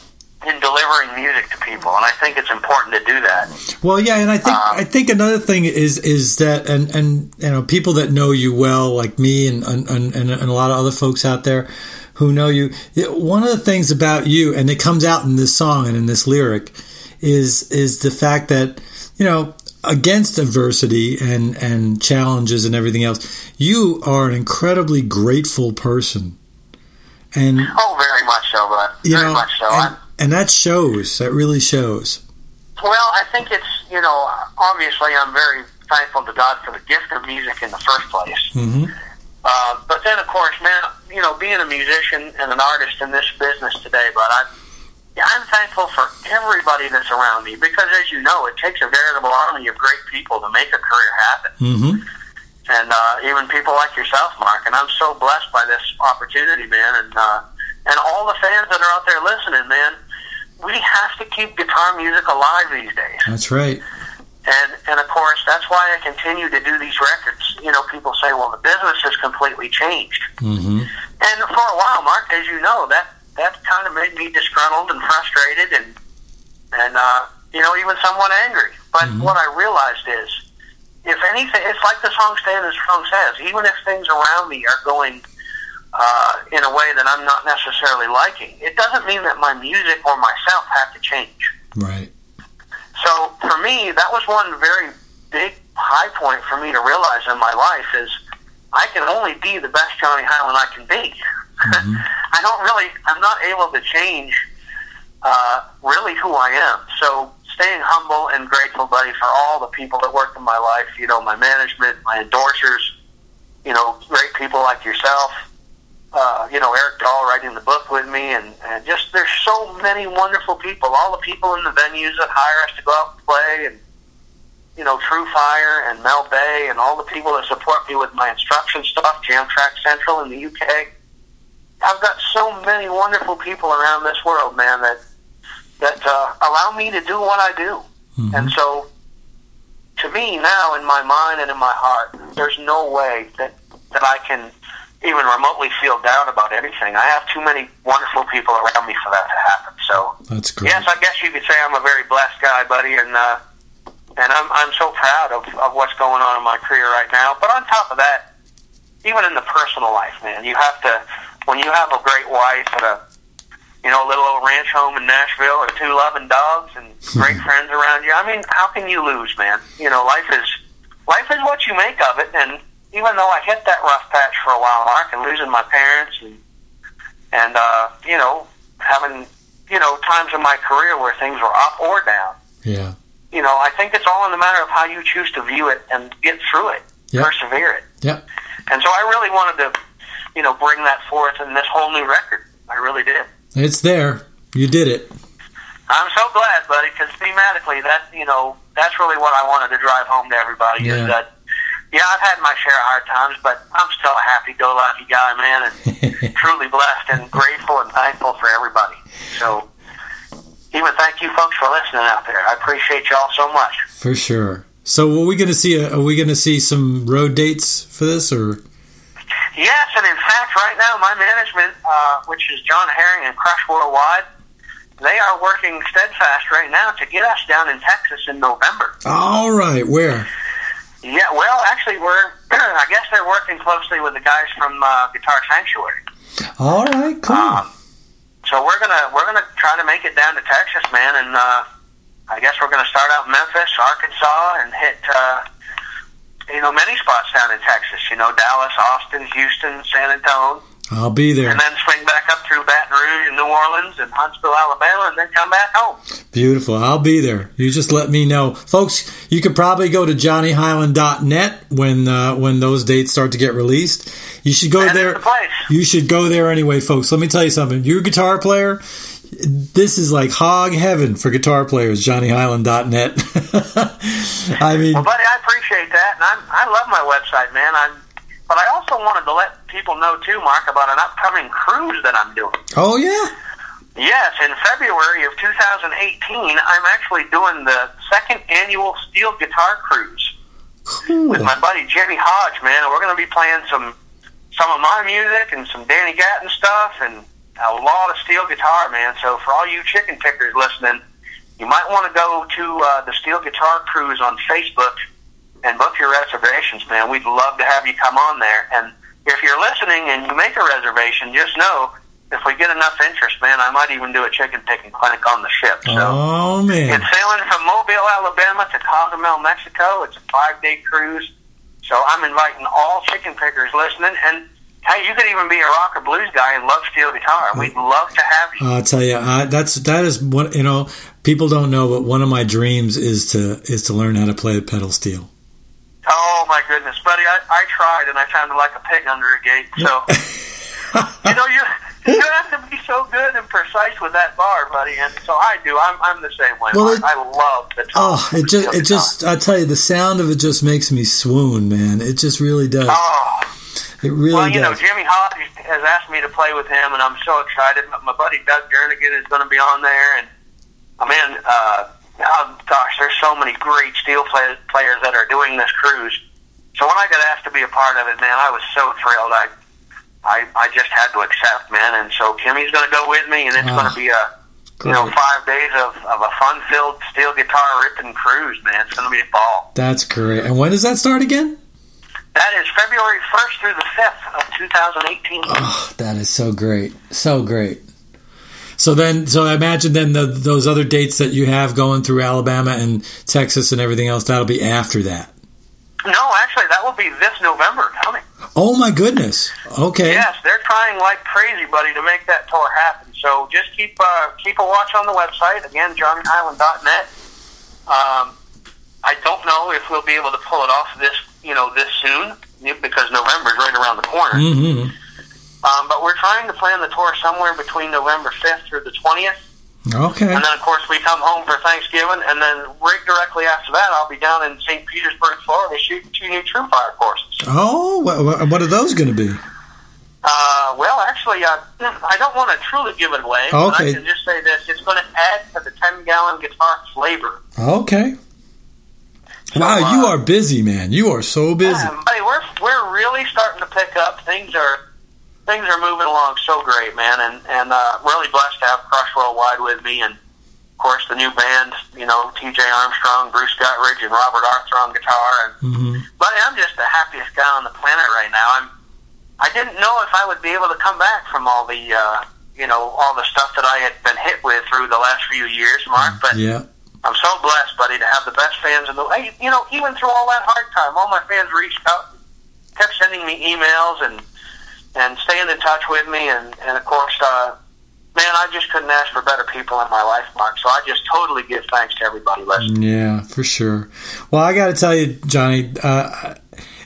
in delivering music to people, and I think it's important to do that. Well, yeah, and I think Um, I think another thing is is that, and and you know, people that know you well, like me and and, and, and a lot of other folks out there who know you, one of the things about you, and it comes out in this song and in this lyric, is is the fact that, you know, against adversity and and challenges and everything else, you are an incredibly grateful person. And oh, very much so, bud. You Very know, much so. and, and that shows. That really shows. Well, I think it's, you know, obviously I'm very thankful to God for the gift of music in the first place. Mm-hmm. Uh, but then, of course, man, you know, being a musician and an artist in this business today, but I'm, yeah, I'm thankful for everybody that's around me because, as you know, it takes a veritable army of great people to make a career happen. Mm-hmm. And uh, even people like yourself, Mark. And I'm so blessed by this opportunity, man. And uh, and all the fans that are out there listening, man, we have to keep guitar music alive these days. That's right. And and of course, that's why I continue to do these records. You know, people say, well, the business has completely changed. Mm-hmm. And for a while, Mark, as you know, that that kind of made me disgruntled and frustrated, and and uh, you know, even somewhat angry. But Mm-hmm. what I realized is, if anything, it's like the song Stand and Strong says, even if things around me are going uh, in a way that I'm not necessarily liking, it doesn't mean that my music or myself have to change. Right. So for me, that was one very big high point for me to realize in my life is I can only be the best Johnny Highland I can be. Mm-hmm. I don't really, I'm not able to change uh, really who I am. So staying humble and grateful, buddy, for all the people that worked in my life, you know, my management, my endorsers, you know, great people like yourself, uh, you know, Eric Dahl writing the book with me, and, and just there's so many wonderful people, all the people in the venues that hire us to go out and play, and, you know, True Fire and Mel Bay and all the people that support me with my instruction stuff, Jam Track Central in the U K. I've got so many wonderful people around this world, man, that that uh, allow me to do what I do. Mm-hmm. And so, to me now, in my mind and in my heart, there's no way that, that I can even remotely feel doubt about anything. I have too many wonderful people around me for that to happen. So, that's great. Yes, I guess you could say I'm a very blessed guy, buddy, and uh, and I'm I'm so proud of, of what's going on in my career right now. But on top of that, even in the personal life, man, you have to, when you have a great wife and a, you know, a little old ranch home in Nashville and two loving dogs and great friends around you, I mean, how can you lose, man? You know, life is life is what you make of it. And even though I hit that rough patch for a while, Mark, and losing my parents and, and uh, you know, having, you know, times in my career where things were up or down. Yeah. You know, I think it's all in the matter of how you choose to view it and get through it, yep. persevere it. Yep. And so I really wanted to, you know, bring that forth in this whole new record. I really did. It's there. You did it. I'm so glad, buddy, because thematically, that, you know, that's really what I wanted to drive home to everybody. Yeah. Is that, yeah, I've had my share of hard times, but I'm still a happy-go-lucky guy, man, and truly blessed and grateful and thankful for everybody. So, even thank you folks for listening out there. I appreciate y'all so much. For sure. So, are we going to see? A, are we going to see some road dates for this, or? Yes, and in fact, right now, my management, uh, which is John Herring and Crush Worldwide, they are working steadfast right now to get us down in Texas in November. All right, where? Yeah, well, actually, we're, I guess they're working closely with the guys from uh, Guitar Sanctuary. All right, cool. Um, so we're gonna we're gonna try to make it down to Texas, man, and uh, I guess we're gonna start out in Memphis, Arkansas, and hit uh, you know many spots down in Texas. You know, Dallas, Austin, Houston, San Antonio. I'll be there. And then swing back up through Baton Rouge and New Orleans and Huntsville, Alabama, and then come back home. Beautiful. I'll be there. You just let me know. Folks, you could probably go to johnny highland dot net when uh, when those dates start to get released. You should go that there. Is the place. You should go there anyway, folks. Let me tell you something. You're a guitar player. This is like hog heaven for guitar players, johnny highland dot net. I mean... Well, buddy, I appreciate that. And I'm, I love my website, man. I'm But I also wanted to let people know, too, Mark, about an upcoming cruise that I'm doing. Oh, yeah? Yes, in February of two thousand eighteen, I'm actually doing the second annual Steel Guitar Cruise. Cool. With my buddy Jimmy Hodge, man. And we're going to be playing some some of my music and some Danny Gatton stuff and a lot of steel guitar, man. So for all you chicken pickers listening, you might want to go to uh, the Steel Guitar Cruise on Facebook and book your reservations, man. We'd love to have you come on there. And if you're listening and you make a reservation, just know, if we get enough interest, man, I might even do a chicken picking clinic on the ship. So oh, man. It's sailing from Mobile, Alabama to Cozumel, Mexico. It's a five-day cruise. So I'm inviting all chicken pickers listening. And, hey, you could even be a rock or blues guy and love steel guitar. We'd love to have you. I'll tell you, I, that's, that is what, you know, people don't know, but one of my dreams is to is to learn how to play pedal steel. Oh, my goodness, buddy, I, I tried, and I sounded like a pig under a gate. So, you know, you you have to be so good and precise with that bar, buddy, and so I do. I'm I'm the same way. Well, it, I love the tone. Oh, it just, it just, I tell you, the sound of it just makes me swoon, man. It just really does. Oh. It really well, you does. know, Jimmy Hodge has asked me to play with him, and I'm so excited. My buddy Doug Jernigan is going to be on there, and, I mean, uh, oh, gosh, there's so many great steel play- players that are doing this cruise. So when I got asked to be a part of it, man, I was so thrilled. I I, I just had to accept, man. And so Kimmy's going to go with me, and it's oh, going to be a great. you know five days of, of a fun-filled steel guitar ripping cruise, man. It's going to be a ball. That's great. And when does that start again? That is February first through the fifth of two thousand eighteen. Oh, that is so great. So great. So then, so I imagine then the, those other dates that you have going through Alabama and Texas and everything else, that'll be after that. No, actually, that will be this November coming. Oh, my goodness. Okay. Yes, they're trying like crazy, buddy, to make that tour happen. So just keep uh, keep a watch on the website. Again, johnny highland dot net. Um, I don't know if we'll be able to pull it off this, you know, this soon, because November's right around the corner. Mm-hmm. Um, but we're trying to plan the tour somewhere between November fifth through the twentieth. Okay. And then, of course, we come home for Thanksgiving, and then right directly after that, I'll be down in Saint Petersburg, Florida, shooting two new True Fire courses. Oh, what, what are those going to be? Uh, well, actually, uh, I don't want to truly give it away. Okay. But I can just say this. It's going to add to the ten-gallon guitar flavor. Okay. So, wow, uh, you are busy, man. You are so busy. Yeah, buddy, we're, we're really starting to pick up. Things are... Things are moving along so great, man, and and uh, really blessed to have Crush Worldwide with me, and of course the new band, you know, T J Armstrong, Bruce Guthridge, and Robert Arthur on guitar. And mm-hmm. but I'm just the happiest guy on the planet right now. I'm I didn't know if I would be able to come back from all the uh, you know all the stuff that I had been hit with through the last few years, Mark. But yeah. I'm so blessed, buddy, to have the best fans in the you know even through all that hard time, all my fans reached out, kept sending me emails and. and staying in touch with me, and, and of course, uh, man, I just couldn't ask for better people in my life, Mark, so I just totally give thanks to everybody listening. Yeah, for sure. Well, I got to tell you, Johnny, uh,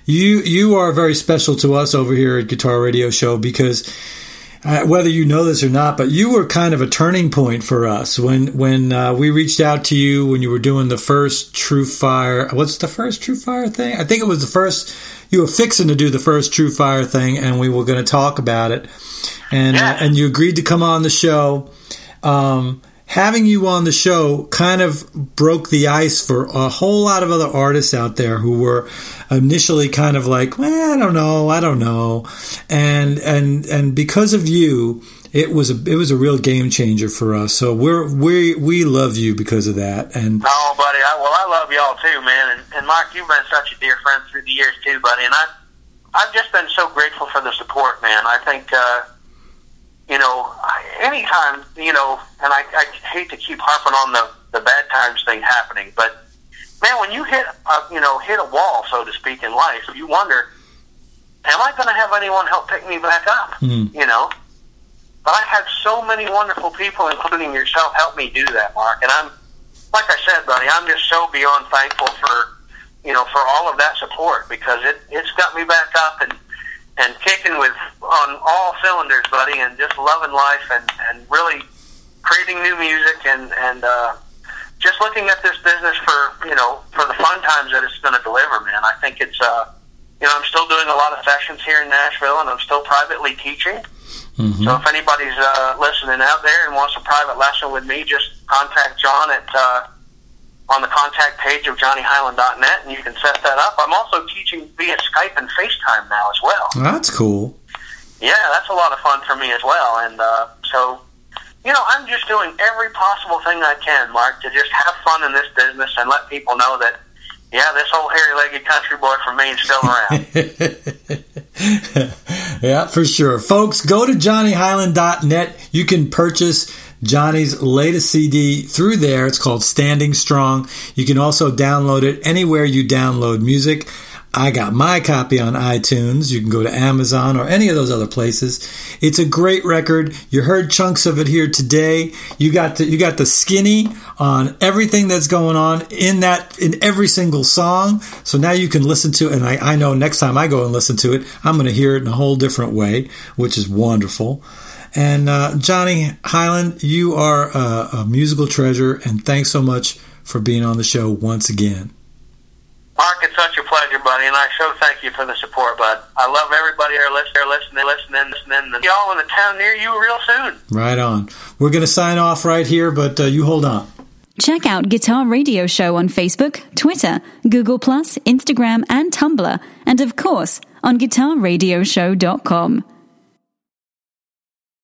you you are very special to us over here at Guitar Radio Show because uh, whether you know this or not, but you were kind of a turning point for us when when uh, we reached out to you when you were doing the first True Fire. What's the first True Fire thing? I think it was the first. You were fixing to do the first True Fire thing, and we were going to talk about it. And yeah. uh, and you agreed to come on the show. Um, having you on the show kind of broke the ice for a whole lot of other artists out there who were initially kind of like, well, I don't know, I don't know. And and and because of you, it was a it was a real game changer for us. So we're we we love you because of that. And oh, buddy, I, well, I love y'all too, man. And, and Mark, you've been such a dear friend through the years too, buddy. And I I've just been so grateful for the support, man. I think. Uh, You know, anytime, you know, and I, I hate to keep harping on the, the bad times thing happening, but, man, when you hit, a, you know, hit a wall, so to speak, in life, you wonder, am I going to have anyone help pick me back up, mm. you know? But I had so many wonderful people, including yourself, help me do that, Mark, and I'm, like I said, buddy, I'm just so beyond thankful for, you know, for all of that support, because it, it's got me back up and, and kicking with on all cylinders, buddy, and just loving life and, and really creating new music and, and uh, just looking at this business for, you know, for the fun times that it's going to deliver, man. I think it's, uh, you know, I'm still doing a lot of sessions here in Nashville, and I'm still privately teaching. Mm-hmm. So if anybody's uh, listening out there and wants a private lesson with me, just contact John at uh, on the contact page of johnny highland dot net, and you can set that up. I'm also teaching via Skype and FaceTime now as well. That's cool. Yeah, that's a lot of fun for me as well. And uh, so, you know, I'm just doing every possible thing I can, Mark, to just have fun in this business and let people know that, yeah, this old hairy-legged country boy from Maine's still around. Yeah, for sure. Folks, go to johnny highland dot net. You can purchase Johnny's latest C D through there. It's called Standing Strong. You can also download it anywhere you download music. I got my copy on iTunes. You can go to Amazon or any of those other places. It's a great record. You heard chunks of it here today. You got the, you got the skinny on everything that's going on in that in every single song. So now you can listen to it. And I, I know next time I go and listen to it, I'm going to hear it in a whole different way, which is wonderful. And uh, Johnny Highland, you are a, a musical treasure, and thanks so much for being on the show once again. Mark, it's such a pleasure, buddy, and I so thank you for the support, bud. I love everybody there listening, listening, listening, listening. And y'all in the town near you real soon. Right on. We're going to sign off right here, but uh, you hold on. Check out Guitar Radio Show on Facebook, Twitter, Google Plus, Instagram, and Tumblr, and of course on guitar radio show dot com.